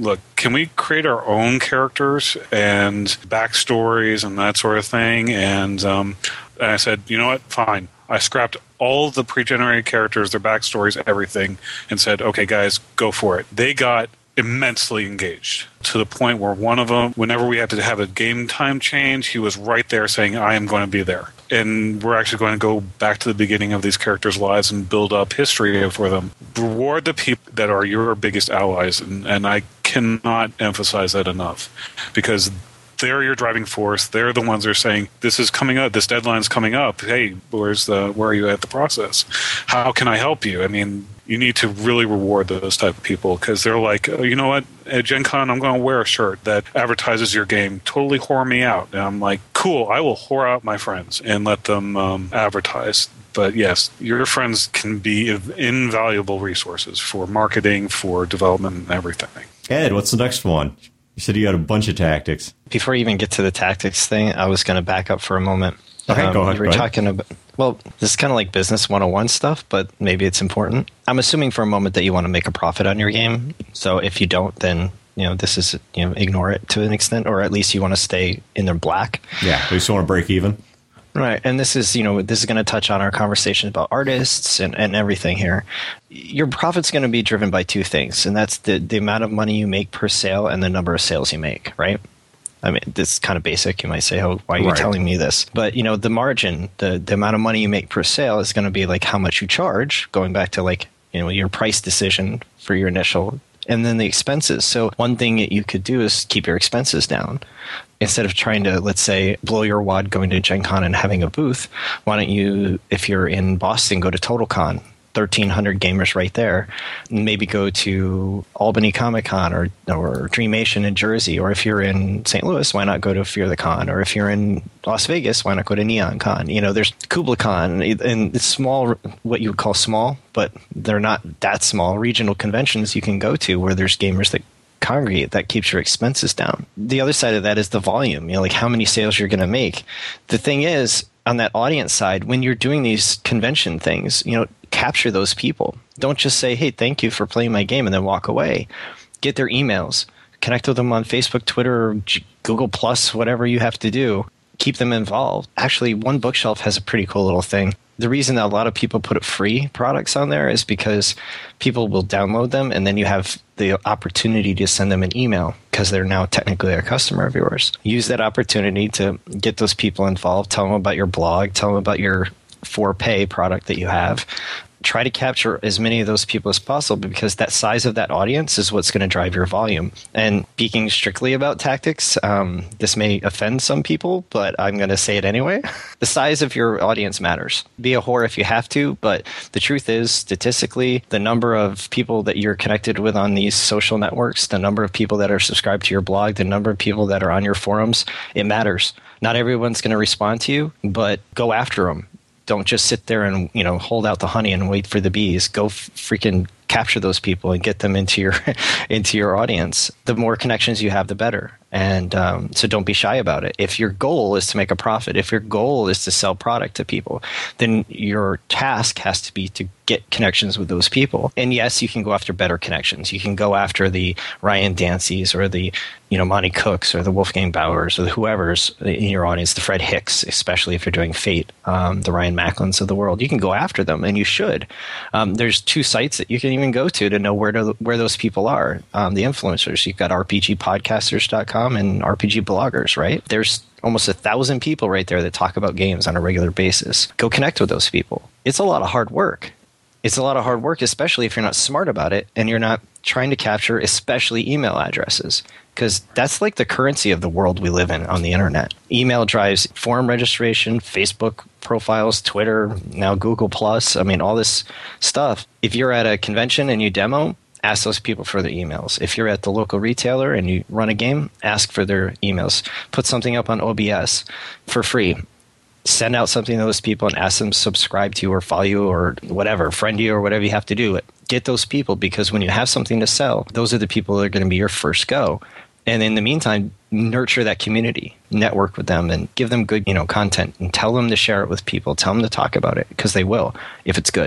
look, can we create our own characters and backstories and that sort of thing? And, um, and I said, you know what, fine. I scrapped all the pre-generated characters, their backstories, everything, and said, okay, guys, go for it. They got immensely engaged to the point where one of them, whenever we had to have a game time change, he was right there saying, I am going to be there. And we're actually going to go back to the beginning of these characters' lives and build up history for them. Reward the people that are your biggest allies, and, and I cannot emphasize that enough, because they're your driving force. They're the ones that are saying, this is coming up, this deadline's coming up. Hey, where's the where are you at the process? How can I help you? I mean, you need to really reward those type of people, because they're like, oh, you know what, at Gen Con, I'm going to wear a shirt that advertises your game. Totally whore me out. And I'm like, cool, I will whore out my friends and let them um, advertise. But yes, your friends can be invaluable resources for marketing, for development, and everything. Ed, what's the next one? You said you had a bunch of tactics. Before you even get to the tactics thing, I was going to back up for a moment. Okay, um, go ahead. You were go talking ahead. about, well, this is kind of like business one oh one stuff, but maybe it's important. I'm assuming for a moment that you want to make a profit on your game. So if you don't, then, you know, this is, you know, ignore it to an extent, or at least you want to stay in the black. Yeah, we just want to break even. Right. And this is, you know, this is going to touch on our conversation about artists and, and everything here. Your profit's going to be driven by two things, and that's the, the amount of money you make per sale and the number of sales you make, right? I mean, this is kind of basic. You might say, oh, why are you right. telling me this? But, you know, the margin, the, the amount of money you make per sale is going to be like how much you charge, going back to like, you know, your price decision for your initial, and then the expenses. So one thing that you could do is keep your expenses down. Instead of trying to, let's say, blow your wad going to Gen Con and having a booth, why don't you, if you're in Boston, go to TotalCon, thirteen hundred gamers right there. Maybe go to Albany Comic Con or, or Dreamation in Jersey. Or if you're in Saint Louis, why not go to Fear the Con? Or if you're in Las Vegas, why not go to Neon Con? You know, there's Kubla Con, and it's small, what you would call small, but they're not that small. Regional conventions you can go to where there's gamers that congregate. That keeps your expenses down. The other side of that is the volume, you know, like how many sales you're going to make. The thing is, on that audience side, when you're doing these convention things, you know, capture those people. Don't just say, hey, thank you for playing my game, and then walk away. Get their emails, connect with them on Facebook, Twitter, or Google Plus, whatever you have to do. Keep them involved. Actually, One Bookshelf has a pretty cool little thing. The reason that a lot of people put free products on there is because people will download them, and then you have the opportunity to send them an email because they're now technically a customer of yours. Use that opportunity to get those people involved. Tell them about your blog. Tell them about your for pay product that you have. Try to capture as many of those people as possible, because that size of that audience is what's going to drive your volume. And speaking strictly about tactics, um, this may offend some people, but I'm going to say it anyway. The size of your audience matters. Be a whore if you have to, but the truth is, statistically, the number of people that you're connected with on these social networks, the number of people that are subscribed to your blog, the number of people that are on your forums, it matters. Not everyone's going to respond to you, but go after them. Don't just sit there and, you know, hold out the honey and wait for the bees. Go f- freaking capture those people and get them into your into your audience. The more connections you have, the better. And um, so don't be shy about it. If your goal is to make a profit, if your goal is to sell product to people, then your task has to be to get connections with those people. And yes, you can go after better connections. You can go after the Ryan Danceys or the, you know, Monty Cooks or the Wolfgang Bauers or the whoever's in your audience, the Fred Hicks, especially if you're doing Fate, um, the Ryan Macklins of the world. You can go after them, and you should. Um, there's two sites that you can even go to to know where to, where those people are. Um, the influencers. You've got R P G podcasters dot com and R P G bloggers, right? There's almost a thousand people right there that talk about games on a regular basis. Go connect with those people. It's a lot of hard work. It's a lot of hard work, especially if you're not smart about it and you're not trying to capture especially email addresses, because that's like the currency of the world we live in on the internet. Email drives forum registration, Facebook profiles, Twitter, now Google Plus. I mean, all this stuff. If you're at a convention and you demo, ask those people for their emails. If you're at the local retailer and you run a game, ask for their emails. Put something up on O B S for free. Send out something to those people and ask them to subscribe to you or follow you or whatever, friend you or whatever you have to do. Get those people, because when you have something to sell, those are the people that are going to be your first go. And in the meantime, nurture that community, network with them, and give them good, you know, content, and tell them to share it with people. Tell them to talk about it, because they will if it's good.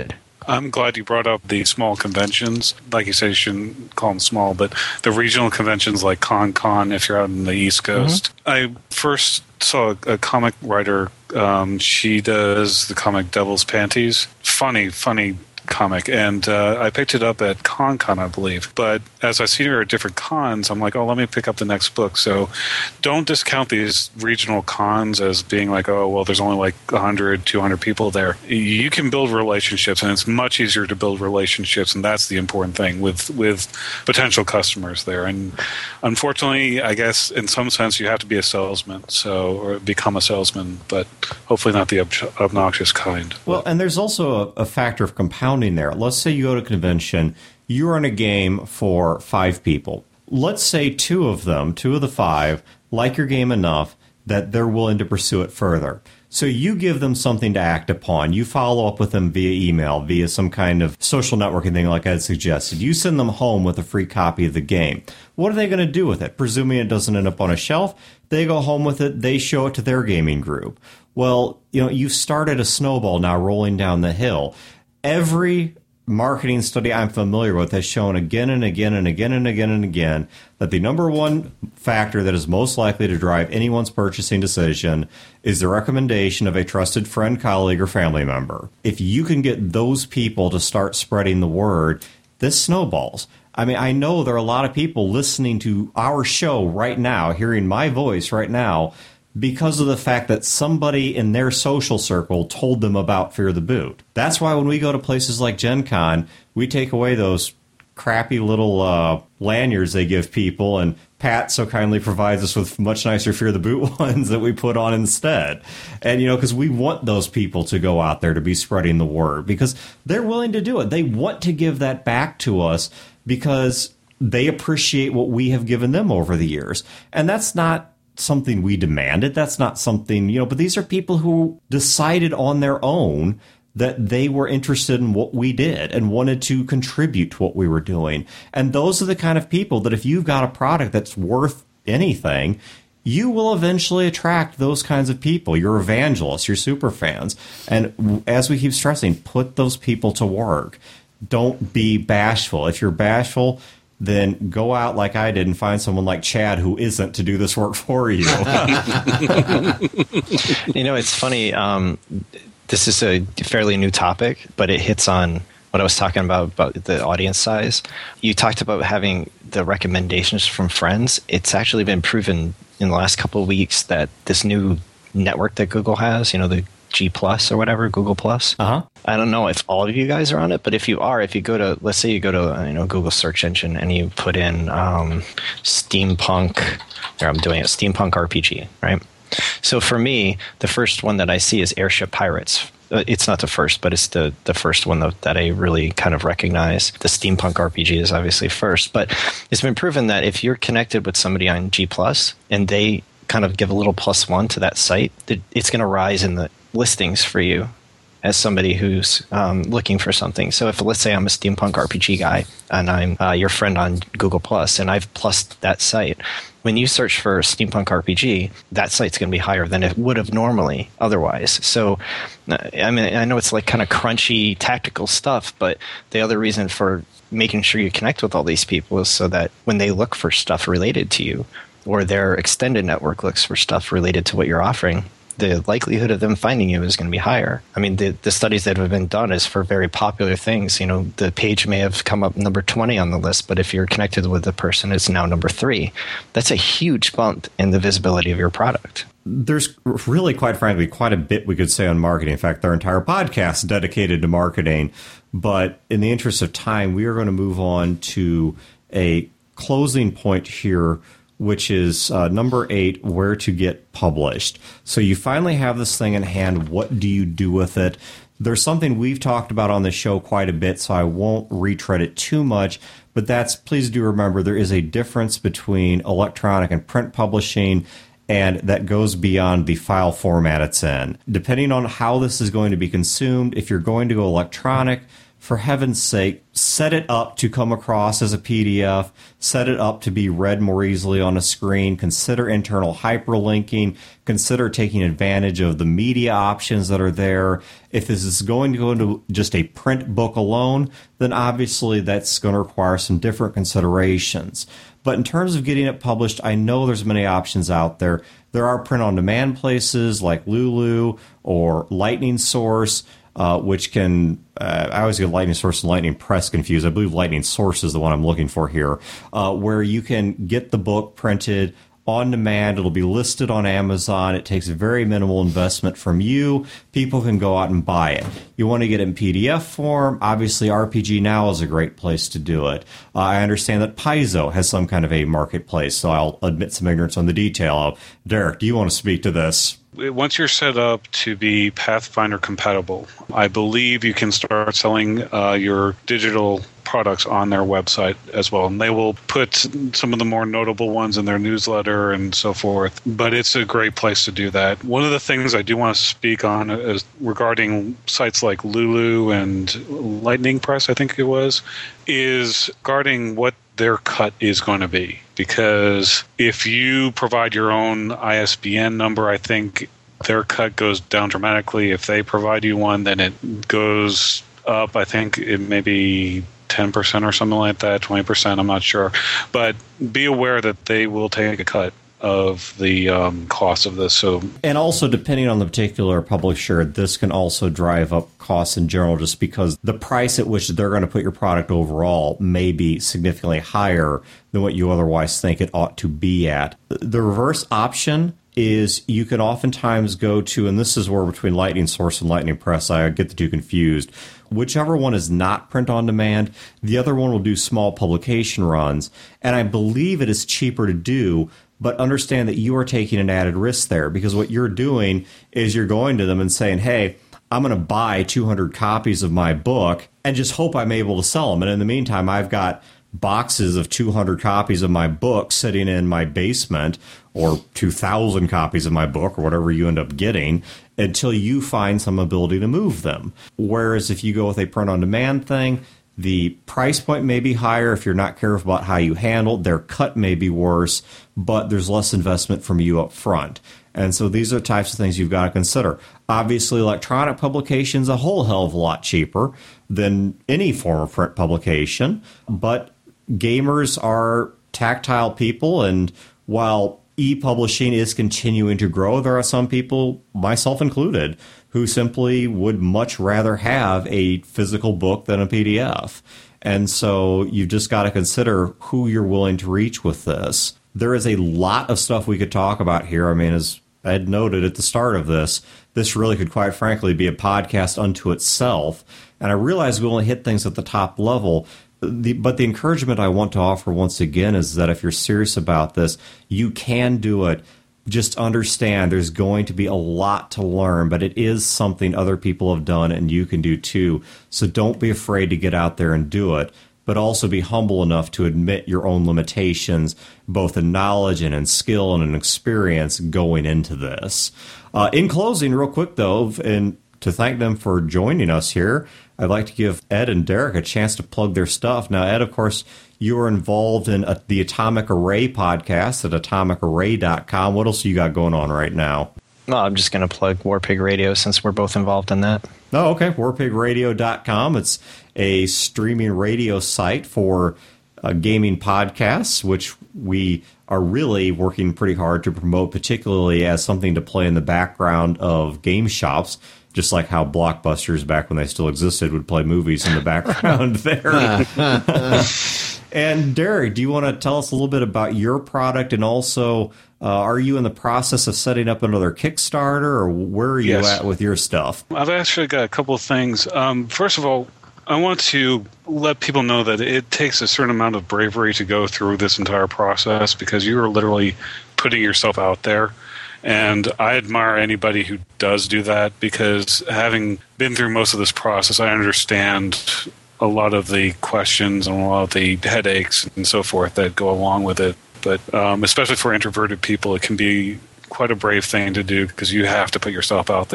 I'm glad you brought up the small conventions. Like you said, you shouldn't call them small, but the regional conventions like Con-Con, if you're out in the East Coast. Mm-hmm. I first saw a, a comic writer. Um, she does the comic Devil's Panties. Funny, funny comic, and uh, I picked it up at Con-Con, I believe. But as I see her at different cons, I'm like, oh, let me pick up the next book. So don't discount these regional cons as being like, oh, well, there's only like one hundred, two hundred people there. You can build relationships, and it's much easier to build relationships, and that's the important thing with, with potential customers there. And unfortunately, I guess in some sense, you have to be a salesman, so or become a salesman, but hopefully not the ob- obnoxious kind. Well, and there's also a, a factor of compounding there. Let's say you go to a convention, you run a game for five people. Let's say two of them, two of the five, like your game enough that they're willing to pursue it further. So you give them something to act upon. You follow up with them via email, via some kind of social networking thing like I had suggested. You send them home with a free copy of the game. What are they going to do with it? Presuming it doesn't end up on a shelf, they go home with it, they show it to their gaming group. Well, you know, you've started a snowball now rolling down the hill. Every marketing study I'm familiar with has shown again and again and again and again and again that the number one factor that is most likely to drive anyone's purchasing decision is the recommendation of a trusted friend, colleague, or family member. If you can get those people to start spreading the word, this snowballs. I mean, I know there are a lot of people listening to our show right now, hearing my voice right now, because of the fact that somebody in their social circle told them about Fear the Boot. That's why when we go to places like Gen Con, we take away those crappy little uh, lanyards they give people, and Pat so kindly provides us with much nicer Fear the Boot ones that we put on instead. And, you know, because we want those people to go out there to be spreading the word, because they're willing to do it. They want to give that back to us because they appreciate what we have given them over the years. And that's not something we demanded. That's not something, you know, but these are people who decided on their own that they were interested in what we did and wanted to contribute to what we were doing. And those are the kind of people that if you've got a product that's worth anything, you will eventually attract those kinds of people, your evangelists, your super fans. And as we keep stressing, put those people to work. Don't be bashful. If you're bashful, then go out like I did and find someone like Chad who isn't to do this work for you. You know, it's funny. Um, this is a fairly new topic, but it hits on what I was talking about, about the audience size. You talked about having the recommendations from friends. It's actually been proven in the last couple of weeks that this new network that Google has, you know, the G Plus or whatever, Google Plus. Uh-huh. I don't know if all of you guys are on it, but if you are, if you go to, let's say you go to, you know, Google search engine and you put in um, steampunk, or I'm doing it, steampunk R P G, right? So for me, the first one that I see is Airship Pirates. It's not the first, but it's the, the first one that, that I really kind of recognize. The steampunk R P G is obviously first, but it's been proven that if you're connected with somebody on G Plus and they kind of give a little plus one to that site, it's going to rise in the listings for you as somebody who's um, looking for something. So if, let's say I'm a steampunk R P G guy and I'm uh, your friend on Google Plus and I've plussed that site, when you search for steampunk R P G, that site's going to be higher than it would have normally otherwise. So, I mean, I know it's like kind of crunchy tactical stuff, but the other reason for making sure you connect with all these people is so that when they look for stuff related to you, or their extended network looks for stuff related to what you're offering, the likelihood of them finding you is going to be higher. I mean, the, the studies that have been done is for very popular things. You know, the page may have come up number twenty on the list, but if you're connected with the person, it's now number three. That's a huge bump in the visibility of your product. There's really, quite frankly, quite a bit we could say on marketing. In fact, our entire podcast is dedicated to marketing. But in the interest of time, we are going to move on to a closing point here, which is uh, number eight, where to get published. So you finally have this thing in hand. What do you do with it? There's something we've talked about on the show quite a bit, so I won't retread it too much. But that's, please do remember, there is a difference between electronic and print publishing, and that goes beyond the file format it's in. Depending on how this is going to be consumed, if you're going to go electronic, for heaven's sake, set it up to come across as a P D F, set it up to be read more easily on a screen, consider internal hyperlinking, consider taking advantage of the media options that are there. If this is going to go into just a print book alone, then obviously that's going to require some different considerations. But in terms of getting it published, I know there's many options out there. There are print-on-demand places like Lulu or Lightning Source, uh, which can, uh, I always get Lightning Source and Lightning Press confused. I believe Lightning Source is the one I'm looking for here, uh, where you can get the book printed on demand. It'll be listed on Amazon. It takes very minimal investment from you. People can go out and buy it. You want to get it in P D F form, obviously R P G Now is a great place to do it. Uh, I understand that Paizo has some kind of a marketplace, so I'll admit some ignorance on the detail. Derek, do you want to speak to this? Once you're set up to be Pathfinder compatible, I believe you can start selling uh, your digital products on their website as well. And they will put some of the more notable ones in their newsletter and so forth. But it's a great place to do that. One of the things I do want to speak on is regarding sites like Lulu and Lightning Press, I think it was, is regarding what their cut is going to be. Because if you provide your own I S B N number, I think their cut goes down dramatically. If they provide you one, then it goes up. I think it may be ten percent or something like that, twenty percent, I'm not sure. But be aware that they will take a cut of the um, cost of this. So, and also, depending on the particular publisher, this can also drive up costs in general, just because the price at which they're going to put your product overall may be significantly higher than what you otherwise think it ought to be at. The reverse option is you can oftentimes go to, and this is where between Lightning Source and Lightning Press, I get the two confused. Whichever one is not print on demand, the other one will do small publication runs. And I believe it is cheaper to do, but understand that you are taking an added risk there, because what you're doing is you're going to them and saying, hey, I'm going to buy two hundred copies of my book and just hope I'm able to sell them. And in the meantime, I've got boxes of two hundred copies of my book sitting in my basement, or two thousand copies of my book, or whatever you end up getting, until you find some ability to move them. Whereas if you go with a print-on-demand thing, the price point may be higher if you're not careful about how you handle it. Their cut may be worse, but there's less investment from you up front. And so these are the types of things you've got to consider. Obviously, electronic publication is a whole hell of a lot cheaper than any form of print publication, but gamers are tactile people, and while e-publishing is continuing to grow, there are some people, myself included, who simply would much rather have a physical book than a P D F. And so you've just got to consider who you're willing to reach with this. There is a lot of stuff we could talk about here. I mean, as Ed noted at the start of this, this really could quite frankly be a podcast unto itself. And I realize we only hit things at the top level. The, but the encouragement I want to offer once again is that if you're serious about this, you can do it. Just understand there's going to be a lot to learn, but it is something other people have done and you can do too. So don't be afraid to get out there and do it, but also be humble enough to admit your own limitations, both in knowledge and in skill and in experience going into this. Uh, in closing, real quick though, and to thank them for joining us here, I'd like to give Ed and Derek a chance to plug their stuff. Now, Ed, of course, you are involved in a, the Atomic Array podcast at atomic array dot com. What else you got going on right now? No, I'm just going to plug Warpig Radio since we're both involved in that. Oh, okay. warpig radio dot com. It's a streaming radio site for uh, gaming podcasts, which we are really working pretty hard to promote, particularly as something to play in the background of game shops. Just like how Blockbusters, back when they still existed, would play movies in the background there. And Derek, do you want to tell us a little bit about your product? And also, uh, are you in the process of setting up another Kickstarter, or where are you Yes. at with your stuff? I've actually got a couple of things. Um, first of all, I want to let people know that it takes a certain amount of bravery to go through this entire process, because you are literally putting yourself out there. And I admire anybody who does do that, because having been through most of this process, I understand a lot of the questions and a lot of the headaches and so forth that go along with it. But um, especially for introverted people, it can be quite a brave thing to do, because you have to put yourself out there.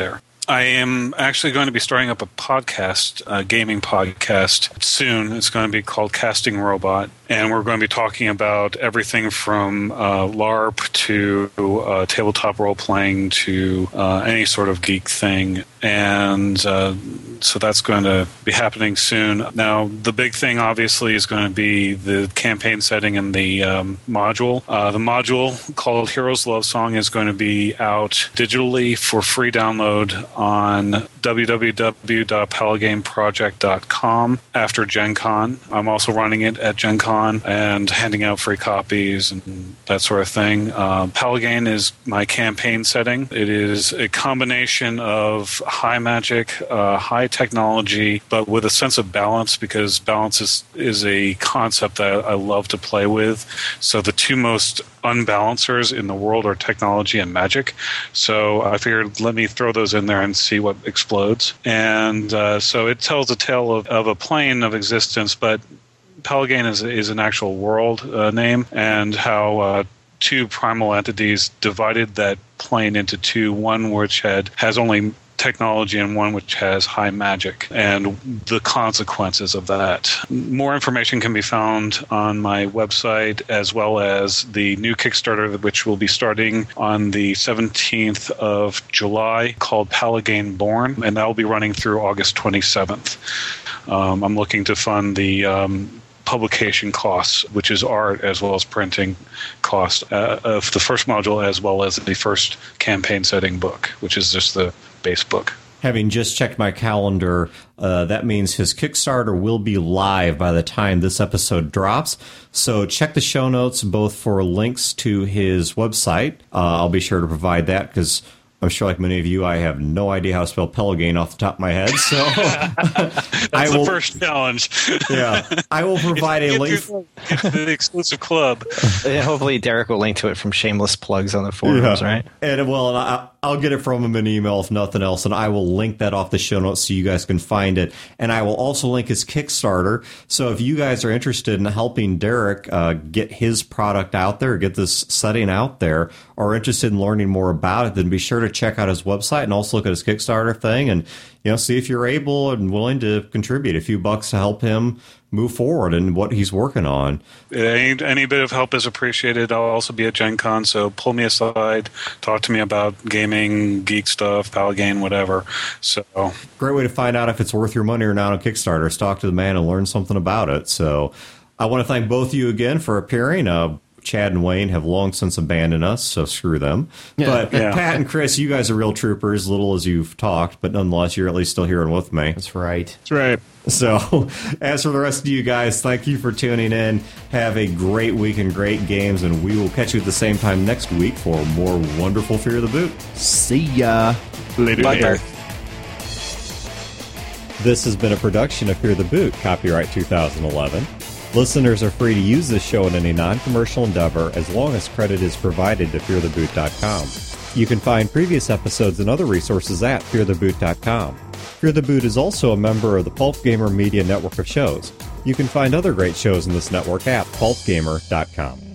I am actually going to be starting up a podcast, a gaming podcast soon. It's going to be called Casting Robot, and we're going to be talking about everything from uh, LARP to uh, tabletop role-playing to uh, any sort of geek thing. And uh, so that's going to be happening soon. Now, the big thing, obviously, is going to be the campaign setting and the um, module. Uh, the module called Heroes Love Song is going to be out digitally for free download on w w w dot palagame project dot com after Gen Con. I'm also running it at Gen Con and handing out free copies and that sort of thing. Uh, Palagame is my campaign setting. It is a combination of high magic, uh, high technology, but with a sense of balance, because balance is, is a concept that I love to play with. So the two most unbalancers in the world are technology and magic. So I figured let me throw those in there and see what explodes. And uh, so it tells a tale of, of a plane of existence, but Palagame is, is an actual world uh, name, and how uh, two primal entities divided that plane into two, one which had has only technology and one which has high magic, and the consequences of that. More information can be found on my website, as well as the new Kickstarter, which will be starting on the seventeenth of July, called Palagame Born, and that will be running through August twenty-seventh. Um, I'm looking to fund the um, publication costs, which is art as well as printing cost uh, of the first module, as well as the first campaign setting book, which is just the base book. Having just checked my calendar, uh, that means his Kickstarter will be live by the time this episode drops. So check the show notes both for links to his website. Uh, I'll be sure to provide that, because I'm sure, like many of you, I have no idea how to spell Pelagane off the top of my head. So that's I will, the first challenge. Yeah, I will provide a link. Get to the exclusive club. Yeah, hopefully, Derek will link to it from shameless plugs on the forums, Yeah. right? And well, I, I'll get it from him in email if nothing else, and I will link that off the show notes so you guys can find it. And I will also link his Kickstarter. So if you guys are interested in helping Derek uh, get his product out there, get this setting out there, or interested in learning more about it, then be sure to check out his website and also look at his Kickstarter thing, and you know, see if you're able and willing to contribute a few bucks to help him move forward in what he's working on. Any, any bit of help is appreciated. I'll also be at Gen Con, so pull me aside, talk to me about gaming, geek stuff, Palagame, whatever. So great way to find out if it's worth your money or not on Kickstarter is talk to the man and learn something about it. So I want to thank both of you again for appearing. Uh, Chad and Wayne have long since abandoned us, so screw them. Yeah. But yeah. Pat and Chris, you guys are real troopers, little as you've talked, but nonetheless, you're at least still here and with me. That's right. That's right. So, as for the rest of you guys, thank you for tuning in. Have a great week and great games, and we will catch you at the same time next week for more wonderful Fear the Boot. See ya. Later. Bye, Derek. This has been a production of Fear the Boot, copyright two thousand eleven. Listeners are free to use this show in any non-commercial endeavor as long as credit is provided to fear the boot dot com. You can find previous episodes and other resources at fear the boot dot com. Fear the Boot is also a member of the Pulp Gamer Media network of shows. You can find other great shows in this network at pulp gamer dot com.